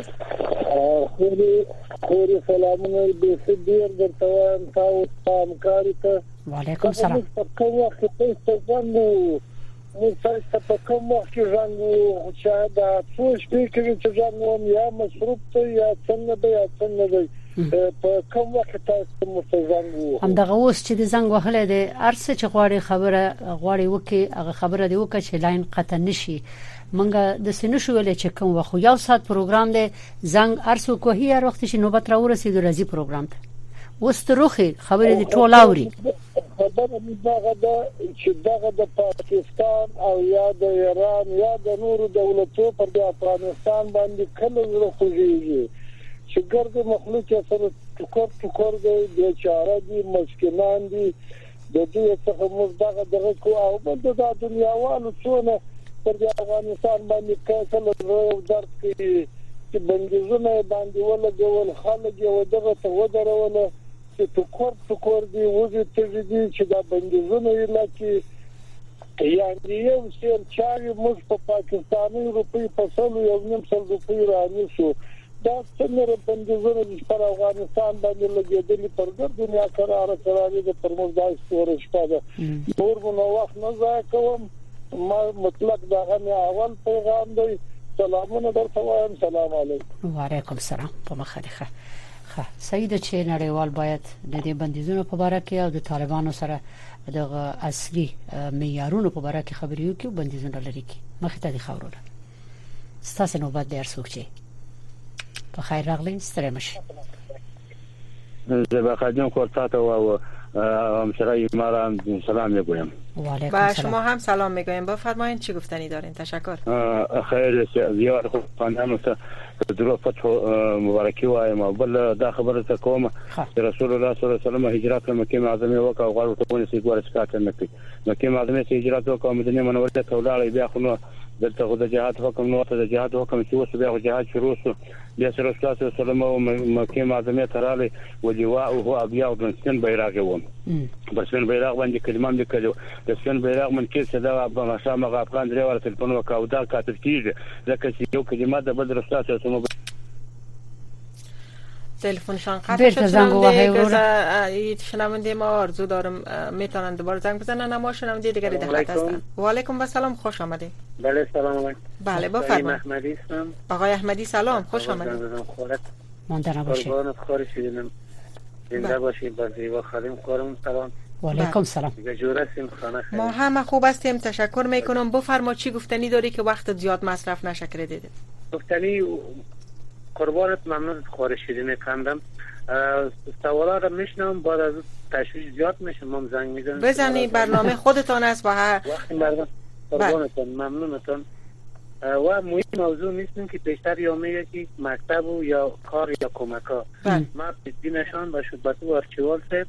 خوري خوري سلامونه به سدیر درته وایم تاسو همکاري ته. وعلیکم سلام. په کوم وخت کې تاسو نو مستعد په کوم وخت کې ژوند چې دا څو شپې کې چې ژوند یا مصروف ته یا څنګه به یا څنګه به په کوم وخت تاسو مستعد وو. هم دغه اوس چې د زنګ وهله ده ارسه چې غواړي خبره غواړي وکي هغه خبره دی وکړي چې لاین قطع نشي. منګه د سینو شو ولې چې کوم وخت یو ساعت پروګرام دی زنګ ارسو کوهي هر وخت چې نوبت را ورسېد راځي پروګرام ته وست روخي خبرې دي ټول اوري. خبره می دغه د چې دغه د پاکستان او یا د ایران یا د نورو دولتونو پر د افغانستان باندې کله زره خوږي چې ګرځي مخلوق سره ټکر ټکر دی بیچاره دي مسکینان دي د دې څخه موږ دغه دغه کو او د دنیاوالو څونه پر د افغانستان باندې کله یو درد کې چې بندیزونه باندې ولګول خلک یو دغه ته ودرول چې ټکر ټکر دی وځي ته دي چې دا بندیزونه یې لکه یعنی یو سر چاري موږ په پاکستاني روپی په سلو یو نیم سل روپی راني شو دا څنګه بندیزونه پر افغانستان باندې لګېدلي پر دنیا قرار قراري د پرموږ دای ستوره شپه ده نور نو وخت نه ځای کوم ما مطلق داغه اول پیغام دی. سلامونه درته وایم. سلام علیکم. وعلیکم السلام. په مخه ښه سید چې نړیوال باید د دې بندیزونو په اړه کې او د طالبانو سره دغه اصلي معیارونو په اړه کې خبرې وکړي او بندیزونه لري کې مخه ته دي خبرونه ستاسو نو بعد درس وکړي. په خیر راغلی ستړي مشه. زه به خدمت کوم او همسرای ما را سلام میگویم. با شما هم سلام میگویم. بفرمایید چی گفتنی دارین؟ تشکر. خیر زیاد خوب خانم درو فتح مبارکی وایم. بل دا خبره ته کوم رسول الله صلی الله علیه وسلم هجرت مکه معظمه وکاو غواړو ته ونه سیګور سکاټ نه کړی. مکه معظمه هجرت وکاو مدینه منوره ته ولاړ بیا خو نو دلته خو د جهاد حکم نو ته د جهاد حکم چې اوس بیا جهاد شروع شو. بیا رسول الله صلی الله علیه وسلم مکه معظمه تراله ولواء او ابيض سن بیرغ و بس سن بیرغ باندې کلمه لیکلو د سن بیرغ من کې صدا په مشامه افغان درې ور تلفون وکاو دا کاتب کیږي ځکه چې یو کلمه د بدر رسول الله صلی الله علیه وسلم تلفنشان قطع شد. شنونده شنونده ما آرزو دارم میتونن دوباره زنگ بزنن اما شنونده دیگری در خط هستن. و علیکم و سلام. خوش آمدید. بله سلام علیکم. بله بفرمایید. احمدی هستم. آقای احمدی سلام. خوش آمدید. ماندن باشید. قربانت خواهش شدیم. زنده باشید. با زیبا خانم کارم سلام. و علیکم سلام. ما همه خوب هستیم. تشکر میکنم. بفرما چی گفتنی داری که وقت زیاد مصرف نشه کردید؟ گفتنی قربانت ممنون خواهش شدیم کندم. سوالا رو میشنم بعد از تشویش زیاد میشه ما زنگ میزنم بزنی برنامه خودتان است و هر وقتی مردم قربانتون ممنونتون و مهم موضوع نیستیم که بیشتر یا میگه که مکتب و یا کار یا کمک ها ما بدی نشان با شباتو ارچوال سید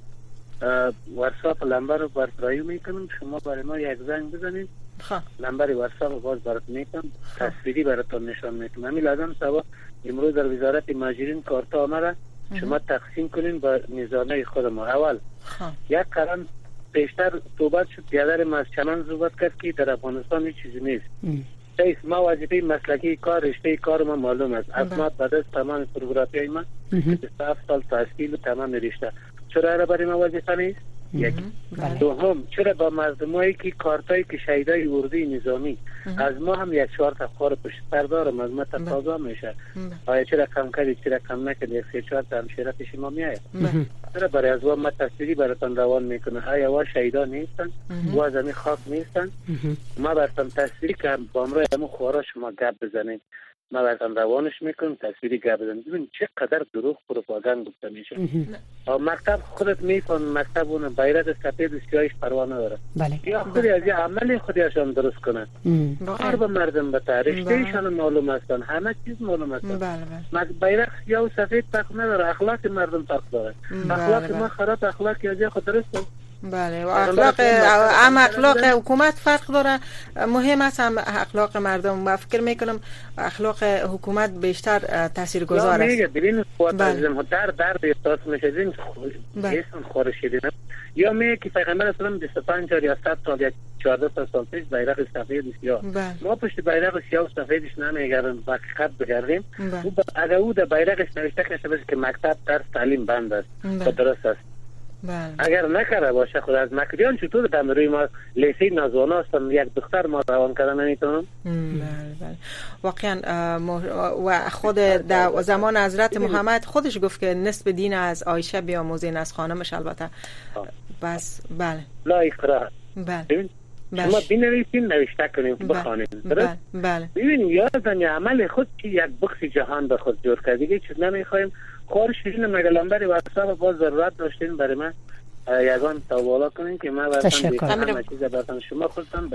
واتساپ لمبر رو برقراری میکنم شما برای ما یک زنگ بزنید لمبر واتساپ باز برات میکنم تصویری براتون نشان میکنم همین لازم سبا امروز در وزارت مهاجرین کارتا آمده شما تقسیم کنین با میزانه خود ما اول یک قرن بیشتر صحبت شد بیادر ما از چنان صحبت کرد که در افغانستان هیچ چیزی نیست سیس ما وظیفه مسلکی کار رشته کار ما معلوم است اسناد بعد از تمام پروگرافی ما هفت سال تحصیل و تمام رشته چرا را برای ما وظیفه نیست یکی دوم چرا با مردمایی که کارتایی که شهیدای اردوی نظامی از ما هم یک چهار تا خور پشت سر دارم از ما تقاضا میشه آیا چرا کم کردی چرا کم نکردی یک سه چهار تا همشیره پیش ما میآید چرا برای از ما تصویری براتون روان میکنه آیا وا شهیدا نیستن وا زمین خاک نیستن ما براتون تصویری که با امروز همون خورا شما گپ بزنید ما براتون روانش میکنم تصویری گپ بزنید ببین چقدر دروغ پروپاگاندا گفته میشه مکتب خودت میفهم مکتب اون بیرق سفید و سیاهش پروا نداره یا خودی از عمل خودیشان درست کنن کار به مردم بتا رشتهشان معلوم هستن همه چیز معلوم هستن بیرق سیاه و سفید فرق نداره اخلاق مردم فرق داره اخلاق ما خراب اخلاق از خود درست بله و اخلاق ام اخلاق حکومت فرق داره مهم است هم اخلاق مردم و فکر میکنم اخلاق حکومت بیشتر تاثیرگذار است میگه ببین خودم در در احساس میشه این اسم خورشیدی یا میگه که پیغمبر اسلام بیست و پنج یا صد سال یا چهارده سال پیش بیرق سفید سیاه ما پشت بیرق سیاه و سفیدش نمیگردیم با خط بگردیم اگر او در بیرقش نوشته باشه که مکتب درس تعلیم بند است و درست است بله. اگر نکرده باشه خود از مکریان چطور در روی ما لیسی نازوانا هستم یک دختر ما روان کردن نمیتونم بله بله واقعا و خود در زمان حضرت محمد خودش گفت که نصف دین از عایشه بیاموزین از خانمش البته بس بله لا اکراه بله شما بنویسین نوشته کنیم بخوانیم بله بله ببینیم یادن عمل خود که یک بخش جهان به خود جور کرد دیگه چیز نمیخوایم خور شیرین مگلنبری واتساپ باز ضرورت داشتین برای من یگان توالا کنین که من براتون همه چیز براتون شما خودتان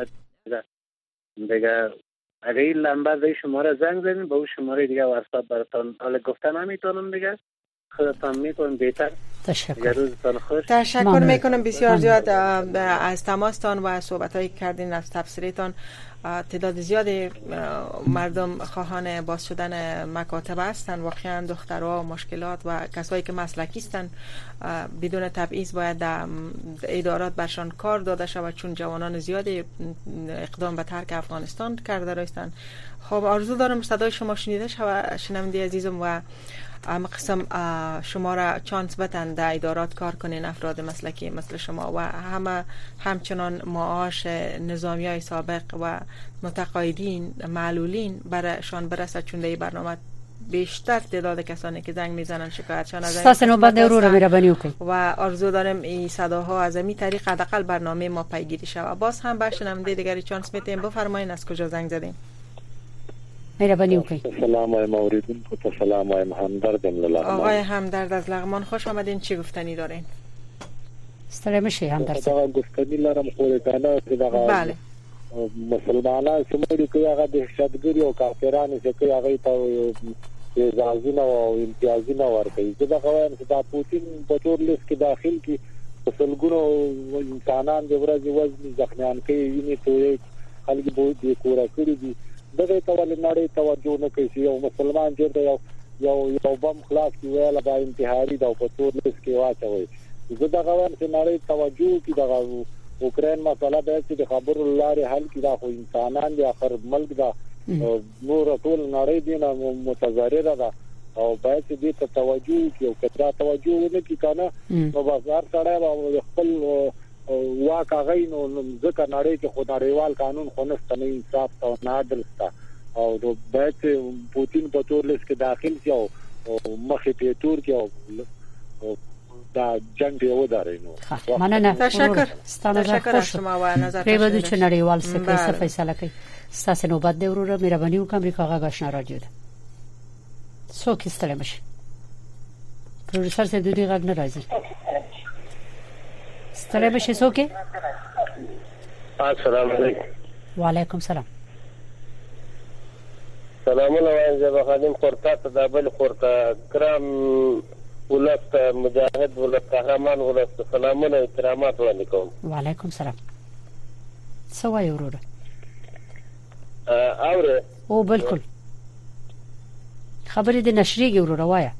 دیگه اگه این لنبر دی شماره زنگ زدین با اون شماره دیگه واتساپ براتون حالا گفتن نمیتونم دیگه خودتان میکنم بهتر تشکر تشکر میکنم بسیار زیاد از تماستان و صحبتایی کردین از تفسیرتان تعداد زیادی مردم خواهان باز شدن مکاتب هستند واقعا دخترها مشکلات و کسایی که مسلکی هستند بدون تبعیض باید در ادارات برشان کار داده شود چون جوانان زیادی اقدام به ترک افغانستان کرده هستند خب آرزو دارم صدای شما شنیده شود شنونده عزیزم و ام قسم شما را چانس بدن در ادارات کار کنین افراد مسلکی مثل شما و همه همچنان معاش نظامی های سابق و متقاعدین معلولین برایشان برسد چون در برنامه بیشتر تعداد کسانی که زنگ میزنن شکایتشان از اساس نوبت رو رو مهربانی کنید و آرزو دارم این صداها از این طریق حداقل برنامه ما پیگیری شود باز هم بشنونده دیگری چانس میتیم بفرمایید از کجا زنگ زدین مهربانی وکړئ. سلام وایم اوریدونکو ته سلام وایم همدرد ام لغمان. آقای همدرد از لغمان خوش آمدین چی گفتنی دارین؟ ستړی مشي همدرد. دا گفتنی لرم خو کنه دغه بله مسلمانان سموري کوي هغه دهشتګری او کافرانو چې کوي هغه ته اجازهونه او امتیازونه ورکوي. دا غواړم چې دا پوتین په ټول لیست کې داخل کی مسلګونو انسانان د ورځې وزن ځخنیان کوي ویني ته خلک به دې کورا کړی دي. دغه ټول نړۍ توجه نه کوي یو مسلمان چې یو یو یو بم خلاص کی ویل دا انتحاري دا په ټول لیست کې واچوي. دا غواړم چې نړۍ توجه کی دغه اوکرين مسله به چې خبرو لارې حل کړه خو انسانان د اخر ملک دا نور ټول نړۍ دینه متضرره ده او باید دې ته توجه کی او کله توجه نه کی کنه نو بازار سره خپل واقع غینو ځکه نړۍ کې خو نړیوال قانون خو نشته نه انصاف او عدل شته او د باید پوتین په ټول لیست کې داخل شي او مخې ته تور کې او دا جنگ دی وداري نو مننه تشکر تشکر از شما و نظر پریبدو چې نړیوال څه کوي څه فیصله کوي ستاسو نوبت دی وروره مهرباني وکړئ امریکا غا غشنا راډیو ده څوک ستړي مشي پروډوسر سره د دې غږ نه راځي. ستړی بشې څوک؟ السلام علیکم. وعلیکم السلام. سلامونه وایم زه خادم خورتا ته د بل خورتا کرام ولست مجاهد ولست قهرمان ولست سلامونه احترامات وړاندې کوم. وعلیکم السلام. څه وایې وروره؟ اوره او بالکل خبرې د نشریږي وروره وایه.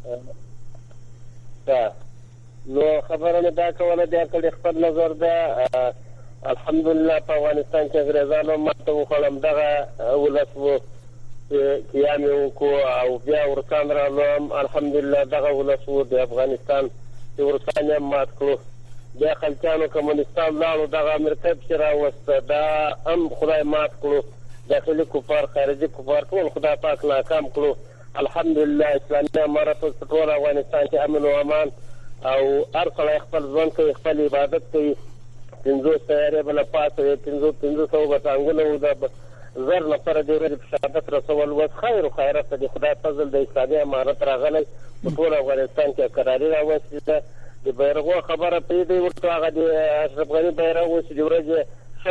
نو خبره مې دا کوله د کړي خپل نظر ده. الحمدلله په افغانستان کې انګريزانو ماته وخلم دغه ولست وو قیام وکړو او بیا ورسان رالم. الحمدلله دغه ولست وو د افغانستان چې ورسان یې مات کړو. بیا خلکانو کمونستان لاړو دغه امریکا چې راوسته دا هم خدای مات کړو. داخلي کفار خارجي کفار ټول خدای پاک ناکام کړو. الحمدلله اسلامي امارت په ټول افغانستان کې امن او امان او هر کله خپل ځان کوي خپل عبادت کوي. پنځو سره بل پاتې پنځو پنځو سو غټانګونه و د زر نفر د ورځې په شهادت رسول و خیر او خیرات د خدای فضل د اسلامي امارت راغلی په ټول افغانستان کې قراري راوستله. د بیرغو خبره پې دی ورته هغه د اشرف غني بیرغ و چې د ورځې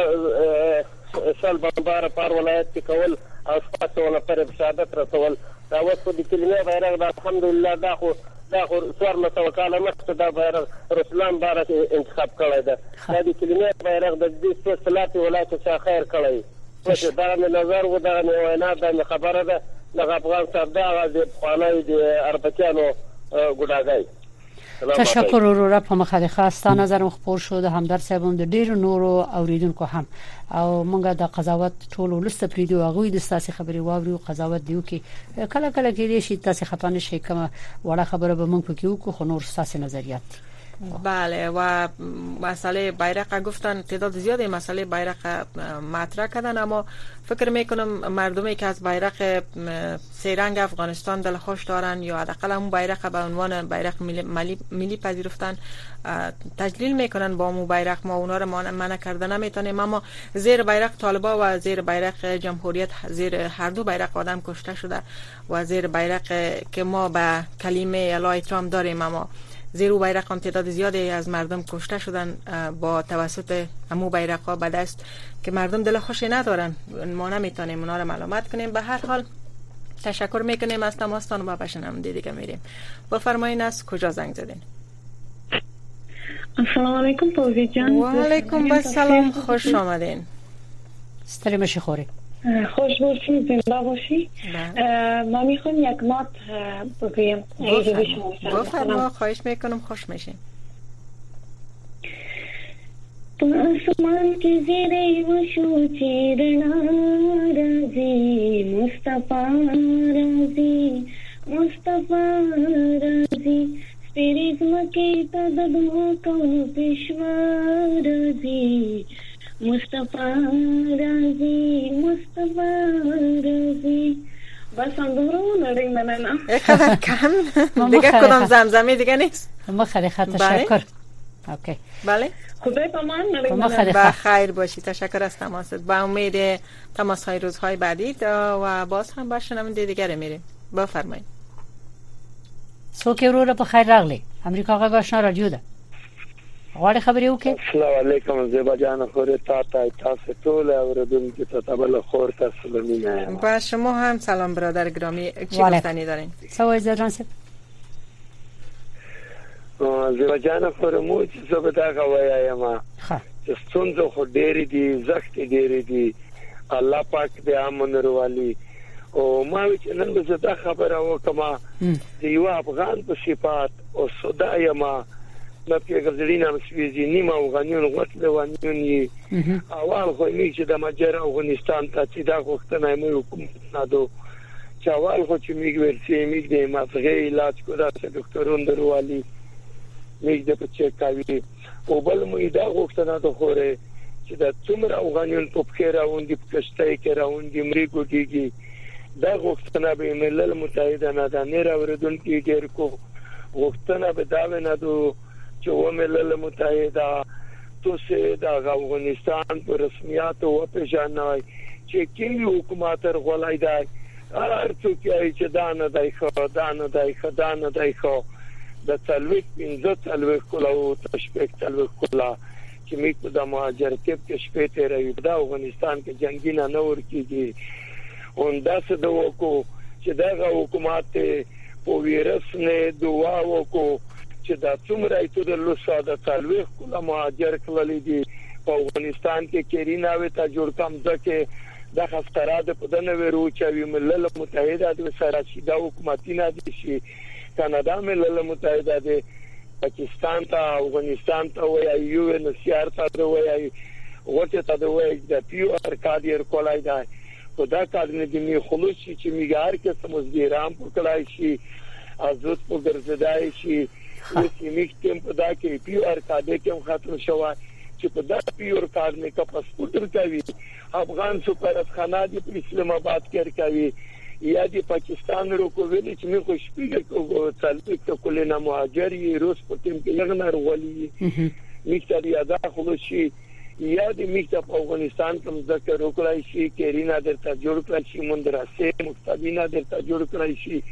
شل بمبار پر ولایت کې کول او شپږ سوه نفر په شهادت رسول. دا اوس په د کلمې بیرغ د الحمدلله دا خو دا خو څوارلس سوه کاله مخکې دا بیرغ رسولان باره انتخاب کړی ده. دا د کلمې بیرغ د دې څو صلات ولایت څخه خیر کړی. دا مې نظر و دا مې وینا دا مې خبره ده. دغه افغان صاحب دا د پخواني د اربکیانو ګوډاګی. تشکر وروره په مخه خاصه نظر خپور شو د همدرد صاحب هم د ډیرو نورو اوریدونکو هم او مونږه د قضاوت ټول ولست پریدو هغه د ساسي خبري واوري او قضاوت دیو کې کله کله کې شي تاسو خپانه شي کوم وړه خبره به مونږ پکې وکړو خو نور ساسي نظریات. بله و مسئله بیرق گفتن تعداد زیادی مسئله بیرق مطرح کردن اما فکر میکنم مردمی که از بیرق سه رنگ افغانستان دلخوش دارن یا حداقل همون بیرق به عنوان بیرق ملی, ملی پذیرفتن تجلیل میکنن با مو بیرق ما اونا رو منع کردن نمیتونیم اما زیر بیرق طالبا و زیر بیرق جمهوریت زیر هر دو بیرق آدم کشته شده و زیر بیرق که ما به کلمه الا احترام داریم اما زیر او بیرق هم تعداد زیادی از مردم کشته شدن با توسط همو بیرق ها به دست که مردم دل خوشی ندارن. ما نمیتونیم اونا رو ملامت کنیم. به هر حال تشکر میکنیم از تماستان و بشنونده دیگه میریم. بفرمایید از کجا زنگ زدین؟ السلام علیکم فوزی جان. و علیکم السلام، خوش آمدین. ستری مشی خوری. خوش باشی، زنده باشی. من میخوام یک مات بگویم. بفرما، خواهش میکنم، خوش میشین. تو آسمان کی زیره و شوچی رنا رازی مصطفی رازی مصطفی رازی سپیریزم کی تا ددو کونو پیشوا رازی مصطفی رازی مصطفی رازی بس اندورو نری مننا اقدر کم دیگه کدام زمزمه دیگه نیست. مخری خط تشکر. اوکی بله خدای پامان نری مننا. با خیر باشی، تشکر از تماست. با امید تماس های روزهای بعدی و باز هم بشنونده دیگه میریم. بفرمایید. څوک ورور په خیر راغلی. امریکا غږ آشنا رادیو ده. غواړي خبرې وکړي. السلام علیکم زیبا جان خور تا تا تاسو ټول اوریدونکو ته تبل خور تاسو لمینه. با شما هم سلام برادر گرامی. چی گفتنی دارین؟ سوای زرانسه. زیبا جان خور مو چې زه به دا غوایم ما. چې څنګه خو ډېری دي زخت ډېری دي. الله پاک دې امن وروالي. او ما چې نن به دا خبره وکما د یو افغان په صفات او صدایا ما نه پیګرځلین هم سويزي نیمه افغانیون غوښتل ونیونی اول خو می چې د مجر افغانستان ته چې دا غوښتنه مې حکومت نه دو چې اول خو چې میګ ورسي میګ د مافغه علاج کو دا چې ډاکټرون دروالی میګ د پچې کوي او بل مې دا غوښتنه ده خوره چې د څومره افغانیون په فکر راوندي په کشته کې راوندي مری ګوډيږي دا غوښتنه به ملل متحده نه دا نه راوړدونکي ډیر کو غوښتنه به دا نه دو چې و ملل متحده توسه د افغانستان په رسمیات او په جنای چې کوم حکومت غولای دی هر څوک چې دا نه دی خو دا نه دی خو دا نه دی خو د څلويخ پنځه څلويخ کله او تشبیک څلويخ کله چې موږ په د مهاجرت کې شپې تیروي د افغانستان کې جنگي نه نور کیږي اوندا څه د وکړو چې دغه حکومت په ویرس نه دعا وکړو چې دا څومره ایتو د لوسا د څلويخ کله مهاجر کړل دي په افغانستان کې کرینا وې ته جوړ کم ځکه د خستراد په دنه ورو چې ملل متحده د سره چې د حکومتي نه دي شي کاناډا ملل متحده د پاکستان ته افغانستان ته وایي یو ان سی ار ته وایي ورته ته وایي د پیو ارکادیر کولای دی په دا کار نه دي خلوص چې میګار کې سمزګرام په کلای شي ازوت په ګرځدای شي چې میک تیم په دا کې پیو ارکادې کې ختم شوی چې په دا پیو ارکادې کې پاسپورت کوي افغان سفارتخانه دی په اسلام آباد کې کوي یا د پاکستان ورکو ویلي چې موږ شپږ کو څلور کله نه مهاجري روس په تیم کې لغنه ورولي میکتر یاده خلوشي یا د میکتر په افغانستان کې ذکر وکړای شي کرینا درته جوړ کړی شي مندرسه مختبینا درته جوړ کړی شي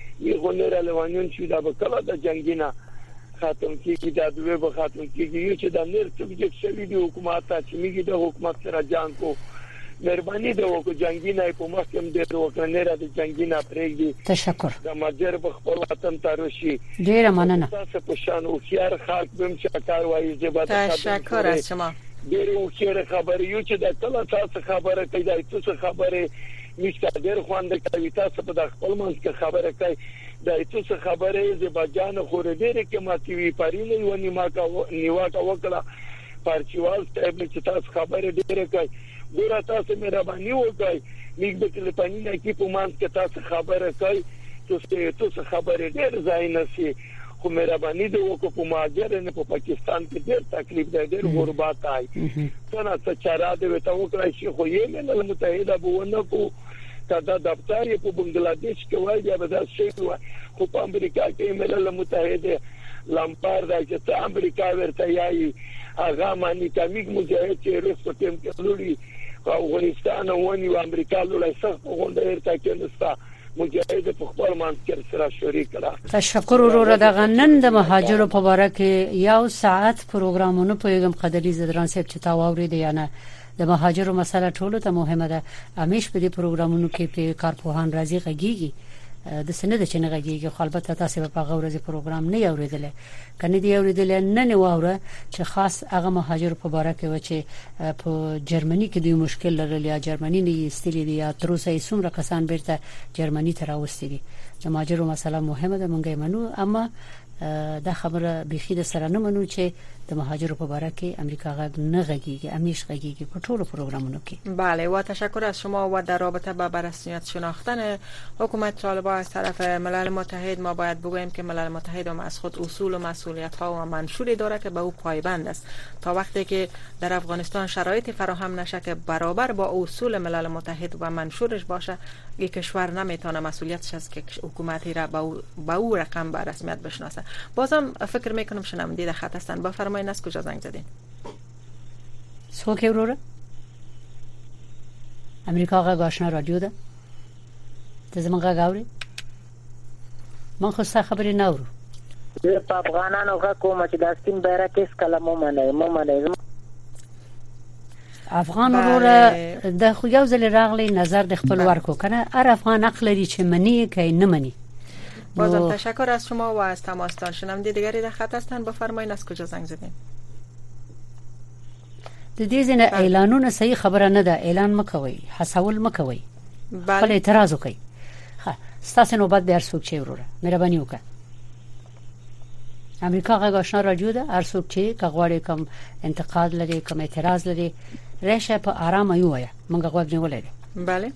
یو غنره لوانون چې دا به کله د جنگینا ختم کیږي دا دوی به ختم کیږي چې د نیر څخه چې شوی دی حکومت چې میږي د حکومت سره جنگ کو مهرباني د وکړه جنگینا په محکم د وکړنه را د جنگینا پرېږدي تشکر د ماجر په خپل وطن تاروشي ډیره مننه تاسو په شان او خيار خلک بم چې کار وایي زبات تشکر از شما ډیره خيار خبرې یو چې د کله تاسو خبره کوي د تاسو خبره نشته ډیر خوند کوي تاسو په خپل منځ کې خبره کوي د تاسو خبره زبجان خور ډیره کې ماتي وی پرینه و نیما کا نیوا کا وکړه پارچوال ته چې تاسو خبره ډیره کوي ګور تاسو مهرباني وکړئ موږ د ټلیفوني نه کې په مانځ کې تاسو خبره کوي تاسو تاسو خبره ډیر ځای نه سي خو مهرباني د وکړو په ماجر نه په پاکستان کې ډیر تکلیف دی ډیر غربت آی څنګه څه چاره دی ته وکړای شي خو یې ملل متحده بونه کو دا دفتر یې په بنگلاديش کې وایي دا به شي خو په امریکا کې ملل متحده لامپار دا چې امریکا ورته یایي هغه مانی کمیګ مجاهد چې رسو تیم کې لوري افغانستان او ونی امریکا لوري سخت غونډه ورته کېنستا مجاهد په خپل مان کې سره شریک کړه تشکر ورور د غنن د مهاجرو په اړه کې یو ساعت پروګرامونه په یوم قدرې زدران سپ چې تا واورید یا نه د مهاجرو مسله ټولو ته مهمه ده همیش په دې پروګرامونو کې په کارپوهان راځي غږیږي د سند د چنغږیږي خو البته تاسو په غوړځي پروګرام نه اوریدل کنه دی اوریدل نه نه واوره چې خاص هغه مهاجر په اړه کې و چې په جرمني کې دوی مشکل لري یا جرمني نه استلی دی یا تر اوسه څومره کسان بیرته جرمني ته راوستي دي د مهاجرو مسله مهمه ده مونږه منو اما دا خبره بيخي د سره نه منو چې د مهاجرو په اړه کې امریکا غږ نه غږیږي امیش غږیږي په ټولو پروګرامونو کې. بله و تشکر از شما و در رابطه با بررسیت شناختن حکومت طالبان از طرف ملل متحد ما باید بگوییم که ملل متحد هم از خود اصول و مسئولیت ها و منشوری داره که به او پایبند است. تا وقتی که در افغانستان شرایط فراهم نشه که برابر با اصول ملل متحد و منشورش باشه یک کشور نمیتونه مسئولیتش از که حکومتی را با او, با او رقم به رسمیت بشناسه. بازم فکر میکنم شنونده در خط هستن. بفرمایید از کجا زنگ زدین؟ سوک وروره امریکا غږ آشنا رادیو ده ته زمونږ غږ اوري من خو څه خبرې نه اورو په افغانانو غږ کوم چې د سپین بیرغ هیڅ کله مو منئ مو منئ افغان وروره د خو یو ځل راغلی نظر د خپل ورکو کنه هر افغان عقل لري چې منی کوي نه منی. بازم تشکر از شما و از تماسدار. شنونده دیگری در خط هستن. بفرمایید از کجا زنگ زدین؟ د دې ځنه اعلانونه صحیح خبره نه ده اعلان مکوئ حسول مکوئ خپل اعتراض وکئ ها ستاسو نوبت به هر څوک چې وروره مهرباني وکړه امریکا غږ آشنا رادیو ده هر څوک چې کغواړي کوم انتقاد لري کوم اعتراض لري راشه په آرام یو وایي موږ غوږ نیولې بله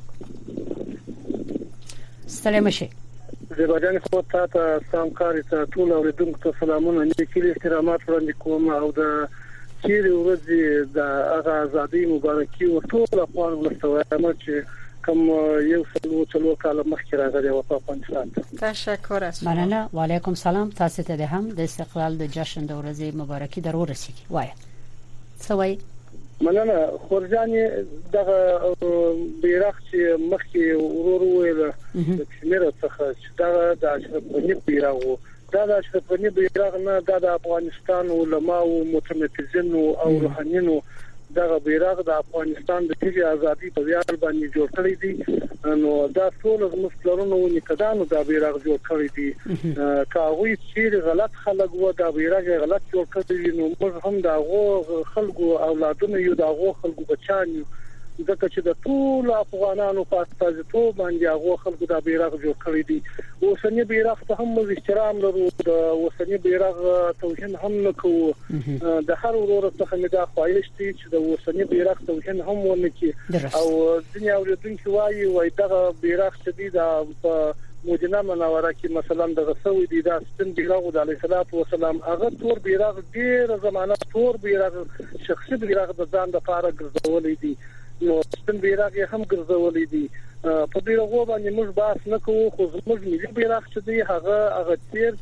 سلام شه زبادان خو ته سامکاري ته ټول اوریدونکو ته سلامونه نیکي احترامات وړاندې کوم او د چیرې ورځي د آزادۍ مبارکي او ټول افغان ولسوایم چې کوم یو څلور څلور کال مخکې راغلی و په افغانستان. تشکر از شما. مننه و علیکم سلام. تاسو ته هم د استقلال د جشن د ورځې مبارکي در ورسیږي. وای څه وای؟ مننه خورجانې دغه بیرغ چې مخکې ورور ویل د کشمیر څخه چې دا د اشرف غنی بیرغ و دا د اشرفني بیرغ نه د افغانستان علما او متمرکزین او روحانيونو دغه بیرغ د افغانستان د تیږي ازادي په ویاړ باندې جوړ کړی دی نو دا ټول مسلمانانو نکدانو د بیرغ جوړ کړی دی کاوی چې غلط خلک وو د بیرغ غلط جوړ کړی نو موږ هم د هغه خلکو اولادونه یو د هغه خلکو بچان یو ځکه چې د ټول افغانانو په استازیتوب باندې هغه خلکو د بیرغ جوړ کړی دي اوسنی بیرغ ته هم موږ احترام لرو د اوسنی بیرغ توهین هم نکوو د هر ورور څخه مې دا خواهش دي چې د اوسنی بیرغ توهین هم ونه کړي او دنیا اوریدونکو وايي وای دغه بیرغ چې دی د مدینه منوره کې مثلا د غسوی دي د سپین بیرغ د علی صلوات و سلام هغه تور بیرغ ډیر زمانه تور بیرغ شخصي بیرغ د ځان د فارغ ګرځولې دي نو سپین بیرغ هم ګرځولې دي په بیرغو باندې موږ بحث نه کوو خو موږ ملي بیرغ چې دی هغه هغه تیر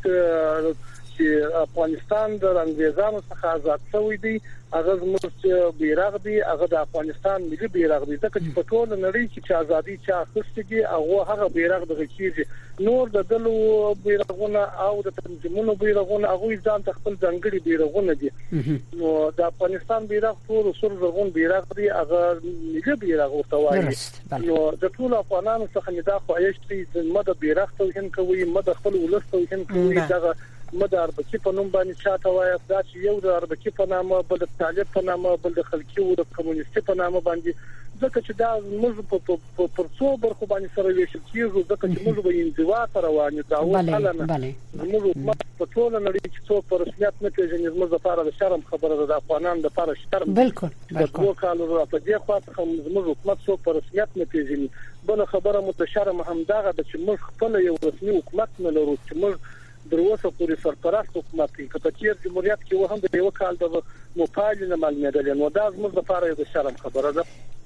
چې افغانستان د انګریزانو څخه آزاد شوی دی هغه زموږ بیرغ دی هغه د افغانستان ملي بیرغ دی ځکه چې په ټول نړۍ کې چې ازادي چا اخیستي هغه هغه بیرغ د کیږي نور د دلو بیرغونه او د تنظیمونو بیرغونه هغه ځان خپل ځانګړي بیرغونه دي نو د افغانستان بیرغ ټول سور زرغون بیرغ دی هغه ملي بیرغ او توایي نو د ټول افغانانو څخه نه دا خواهش دي چې مده بیرغ توهین کوي مده خپل ولس توهین کوي دغه مده اربکی په نوم باندې چاته وایي دا چې یو د اربکی په نامه بل د طالب په نامه بل د خلکي او د کمونیستي په نامه باندې ځکه چې دا موږ په پرڅو برخو باندې سره ویشل کیږي ځکه چې موږ به انزوا تر روانه دا وکاله موږ په ټول نړۍ کې څو پر رسمیت نه پیژنې موږ لپاره د شرم خبره ده د افغانانو لپاره شرم بالکل بالکل د وکالو په دې خاطر هم موږ حکومت څو پر رسمیت نه پیژنې بل خبره متشرم هم دا ده چې موږ خپل یو رسمي حکومت نه لرو چې موږ دروسه پوری سرپرست حکومت کې کته چې جمهوریت کې و هم د یو کال د مفاعل معلومات نو دا زموږ لپاره د شرم خبره ده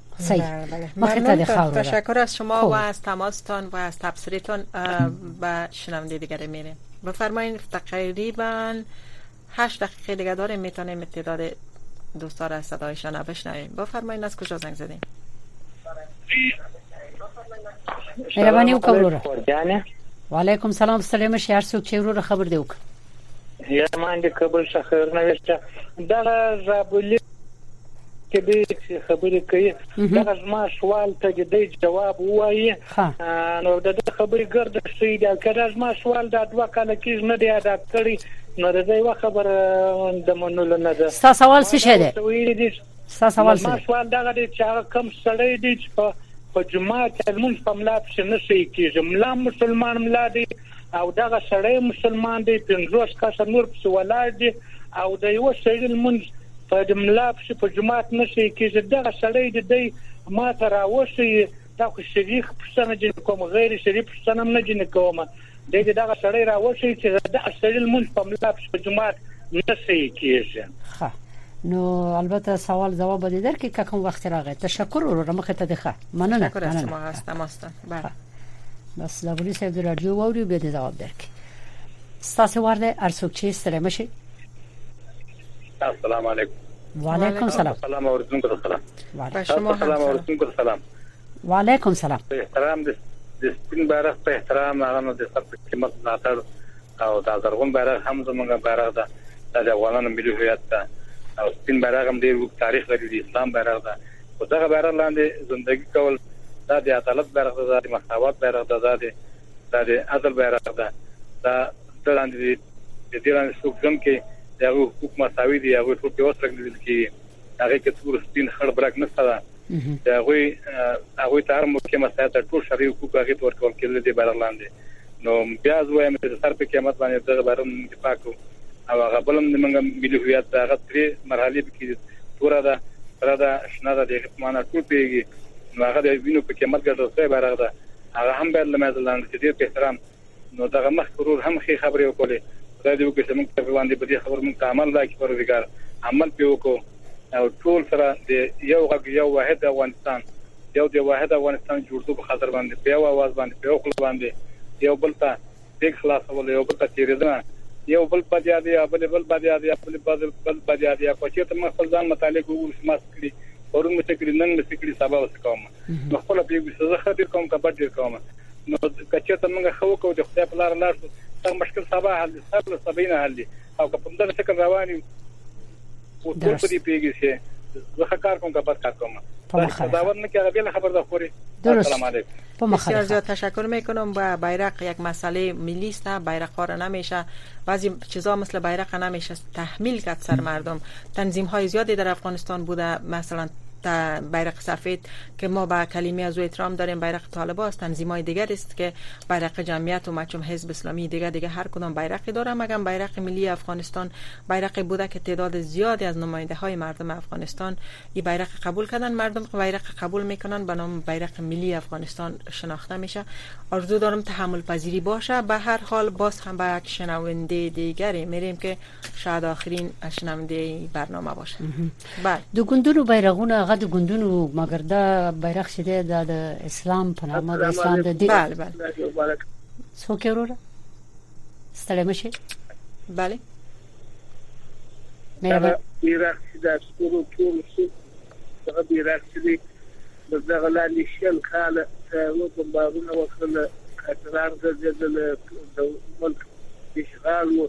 ممنون تشکر از شما و از تماستان و از تبصرهتان به شنونده دیگر میریم بفرمایید تقریبا هشت دقیقه دیگه داریم میتونیم تعداد دوستان از صدایشان بشنویم بفرمایید از کجا زنگ زدین مهربانی وکړئ وعلیکم سلام سلام شهر څوک چې ورو خبر دی وک یا مان دې کابل شهر نه وشته دا زابلی کې به خبرې کوي دا زما سوال ته دې جواب وایي نو دا خبرې ګرځي چې دا کله زما سوال دا دوه کال کې نه دی ادا کړی نو دا یو خبر د منول نه ده تاسو سوال څه شه ده تاسو سوال څه سوال دا غواړي چې کوم سړی دی چې په جماعت المنځ په ملا په نشي کېږي ملا مسلمان ملا دی او دغه سړی مسلمان دی پنځوس کس نور په ولای دی او د یو سړي المنځ په ملا په جماعت نشي کېږي دغه سړی دی ما ته راوشي دا خو شریک پښتنه جن کوم غیر شریک پښتنه نه جن کوم دغه دغه سړی راوشي چې دغه سړي المنځ په ملا په جماعت نشي کېږي ها نو البته سوال جواب بدی در که کوم وخت راغی تشکر ورو مخه ته ده مننه تشکر از شما هستم استاد بله بس لا پولیس د رادیو ووري به جواب درک ستاسو ورده ارڅوک چې سره مشه السلام علیکم وعلیکم السلام سلام علیکم السلام وعلیکم السلام وعلیکم السلام احترام د سپین بیرغ په احترام هغه د سر په قیمت ناتړ او د زرغون بیرغ هم زموږ بیرغ ده د افغانانو ملي هویت ده او سپین بیرغ هم د تاریخ لري د اسلام بیرغ ده او دغه بیرغ لاندې ژوندۍ کول دا د عدالت بیرغ ده د مساوات بیرغ ده د د عدل بیرغ ده دا د لاندې د دې لاندې څوک هم کې دغه حقوق مساوي دي هغه ټول په وسره کې هغه کې څور سپین خړ برک نه ستاره هغه هغه تر مکه مسایت ټول شرعي حقوق هغه ورکول کېدل دي بیرغ لاندې نو بیا زویم چې سر په قیامت باندې دغه بیرغ دفاع کو او هغه بلم د منګم ملي هویت هغه ترې مرحله کې پورا ده پورا ده شنه ده دغه معنا ټول پیږي نو هغه د وینو په قیامت ګرځي څه بیرغ ده هغه هم بل لمزلان چې دې په احترام نو دغه مخکرور هم خې خبرې وکړي دا دې وکړي چې موږ په باندې په دې خبر موږ عمل لا کې پروردګار عمل پیوکو او ټول سره د یو غږ یو واحد افغانستان یو دی واحد افغانستان جوړو په خاطر باندې په یو आवाज باندې په یو خپل باندې یو بل ته د خلاصول یو بل ته تیرېدنه یو بل په یاد دی بل بل په یاد دی بل بل بل په یاد دی کو چې ته خپل ځان متعلق وګورئ سماس کړی ورونه چې کړی نن مې کړی سبا وس کوم نو خپل په یو څه خاطر کوم کبد کوم نو کچې ته موږ خو کو د خپل لار لار مشکل سبا حل سره سبین حل او که په دغه فکر رواني او ټول په دې پیږي چې زه کار کوم که بد کار کوم دعوت نه کردم بیل خبر داشوری. سلام علیکم. بسیار زیاد تشکر میکنم. با بیرق یک مسئله ملی است، بیرق ها را نمیشه بعضی چیزا مثل بیرق نمیشه تحمیل کرد سر مردم. تنظیم های زیادی در افغانستان بوده، مثلا بیرق سفید که ما با کلمه از او احترام داریم، بیرق طالبان است، تنظیم‌های دیگر است که بیرق جمعیت و مچم حزب اسلامی دیگر دیگر هر کدام بیرقی داره، مگر بیرق ملی افغانستان بیرقی بوده که تعداد زیادی از نماینده های مردم افغانستان این بیرق قبول کردن. مردم بیرق قبول میکنن به نام بیرق ملی افغانستان شناخته میشه. آرزو دارم تحمل پذیری باشه. به هر حال باز هم با یک شنونده دیگری میریم که شاید آخرین شنونده برنامه باشه. بله دو گندونو بیرقونه غد گندونو مگر دا بیرق شده د اسلام په نامه د اسلام د دین. بله بله څوک وروره ستړی مشي. بله دا بیرق د ټولو ټولو څه دا بیرق چې دغه لاندې شل کاله نو په بارونه وکړه کاتران ګرځېدل د ملک اشغال او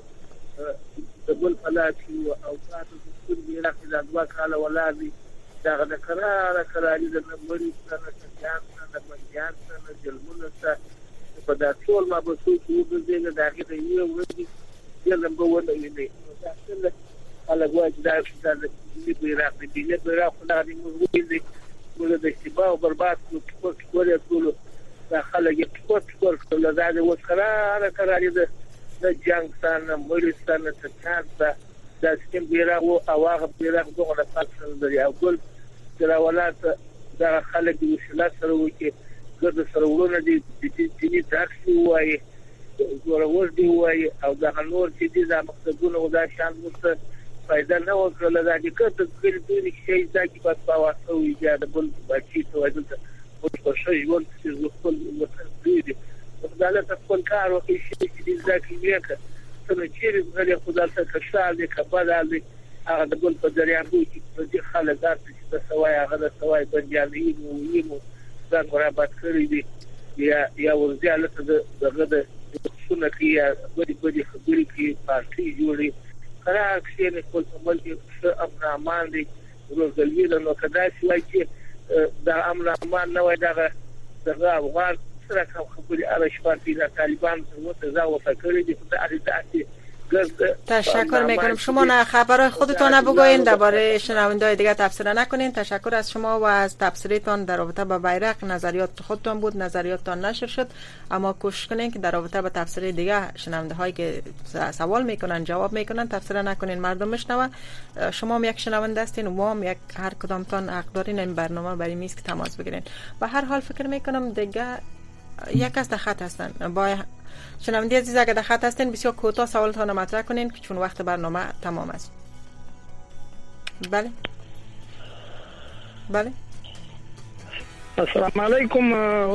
د بل پلاټي او تاسو د بیرق د دوا کاله ولادي دا د قرار قراري د نمبرې سره ځان سره باندې سره جلمونه سره په دا ټول ما به څو څو د دې د هغه د یو ورځې د لمبونه ویني دا څنګه هغه وایي دا د دې بیرق د دې بیرق خلک موږ ویني ولې د اشتباه او برباد کو کولې ټول دا خلک یې ټول ټول کول دا د وسخره قراري د جنگ سره مړي سره څنګه دا سکم بیرق او هغه بیرق دغه پاتل دی او ګل دراولات دا خلک د وشلات سره وکي ګرد سره ورونه دي چې دې تاکسي وایي ورور دی وایي او دا نور چې دي دا مقصدونه او دا شان مست فائدہ نه وکړه دا چې کته کړي دي چې دا کې په تاسو او ایجاد بل بچی ته ودلته او په شی ول چې خپل متدي دي دا له خپل کار او شي چې دا کې وکړه څنګه چې غلي خدای ته کښال دي کبال دي هغه د بل په ذریعہ کې چې خلک درته چې سوای هغه د سوای بنجالي نو یمو دا مرابط کړی دي یا یا ورځاله ته دغه د څونه کې یا بری بری خبرې کې پارټي جوړي قرار کې نه خپل عمل کې امن امان دي ورغلي نو کدا شوي چې دا امن امان نه وای دغه دغه افغان سره خبرې اړه شپارتي د طالبان څخه ځاو فکرې دي په اړه تشکر میکنم. شما نه خبرهای خودتان نبگوین، درباره شنونده‌های دیگه تبصره نکنین. تشکر از شما و از تبصره‌تان در رابطه با بیرق. نظریات خودتان بود، نظریاتتان نشر شد، اما کوشش کنین که در رابطه با تبصره دیگه شنونده‌هایی که سوال میکنن جواب میکنن تبصره نکنین، مردم بشنوه. شما هم یک شنونده هستین و ما هم یک هر کدامتان حق دارین این برنامه برای میز که تماس بگیرین. به هر حال فکر میکنم دیگه یک از خط هستن. با شنونده عزیز اگر در خط هستین بسیار کوتاه سوالتان مطرح کنین که چون وقت برنامه تمام است. بله بله السلام علیکم.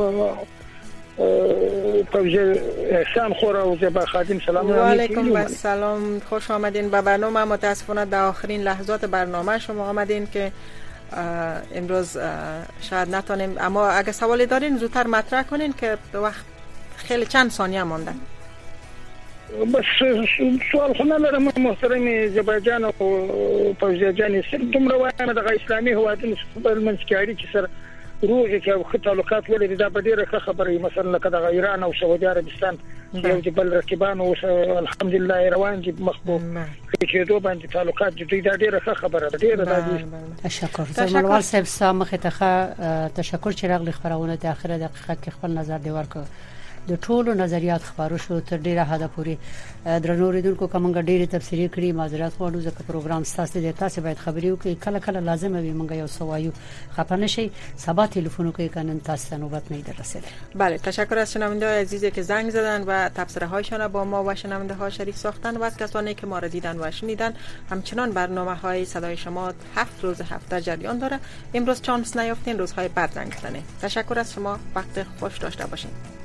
توجه احسان خورا و زیبا خادم سلام و علیکم و سلام. خوش آمدین به برنامه. متاسفانه در آخرین لحظات برنامه شما آمدین که امروز شاید نتونیم، اما اگه سوالی دارین زودتر مطرح کنین که وقت خیلی چند ثانیه مونده. بس سوال خو نه لرم محترم زبرجان او فوزیه جان سر دومره وایم د اسلامي هوادونو په منځ کې اړیکې سره روغې کې او تعلقات ولري دا په ډیره خبره مثلا لکه د ایران او سعودي عربستان یو د بل رقیبان او الحمدلله روان دي مخبوب چې دوه باندې تعلقات دي دا ډیره خبره ده ډیره ده. تشکر زموږ صاحب سامخه ته تشکر چې راغلی خبرونه د اخره دقیقه کې خپل نظر دی ورکړ. د ټولو نظریات خبرو شو تر ډیره حدا پوری درنو ریدونکو کومه ډیره تفسیری کړی معذرت غواړو ځکه پروګرام ستاسو د تاسو باید خبري وکړي کله کله لازم وي مونږ یو سوایو خپنه شي سبا ټلیفون کوي کنن تاسو نوبت نه دررسید. بله تشکر از شنونده های عزیزی که زنگ زدن و تبصره هایشان با ما و شنونده ها شریک ساختن و از کسانی که ما را دیدن و شنیدن. همچنان برنامه های صدای شما هفت روز هفته جریان داره. امروز چانس نیافتین روزهای بعد زنگ بزنید. تشکر از شما. وقت خوش داشته باشین.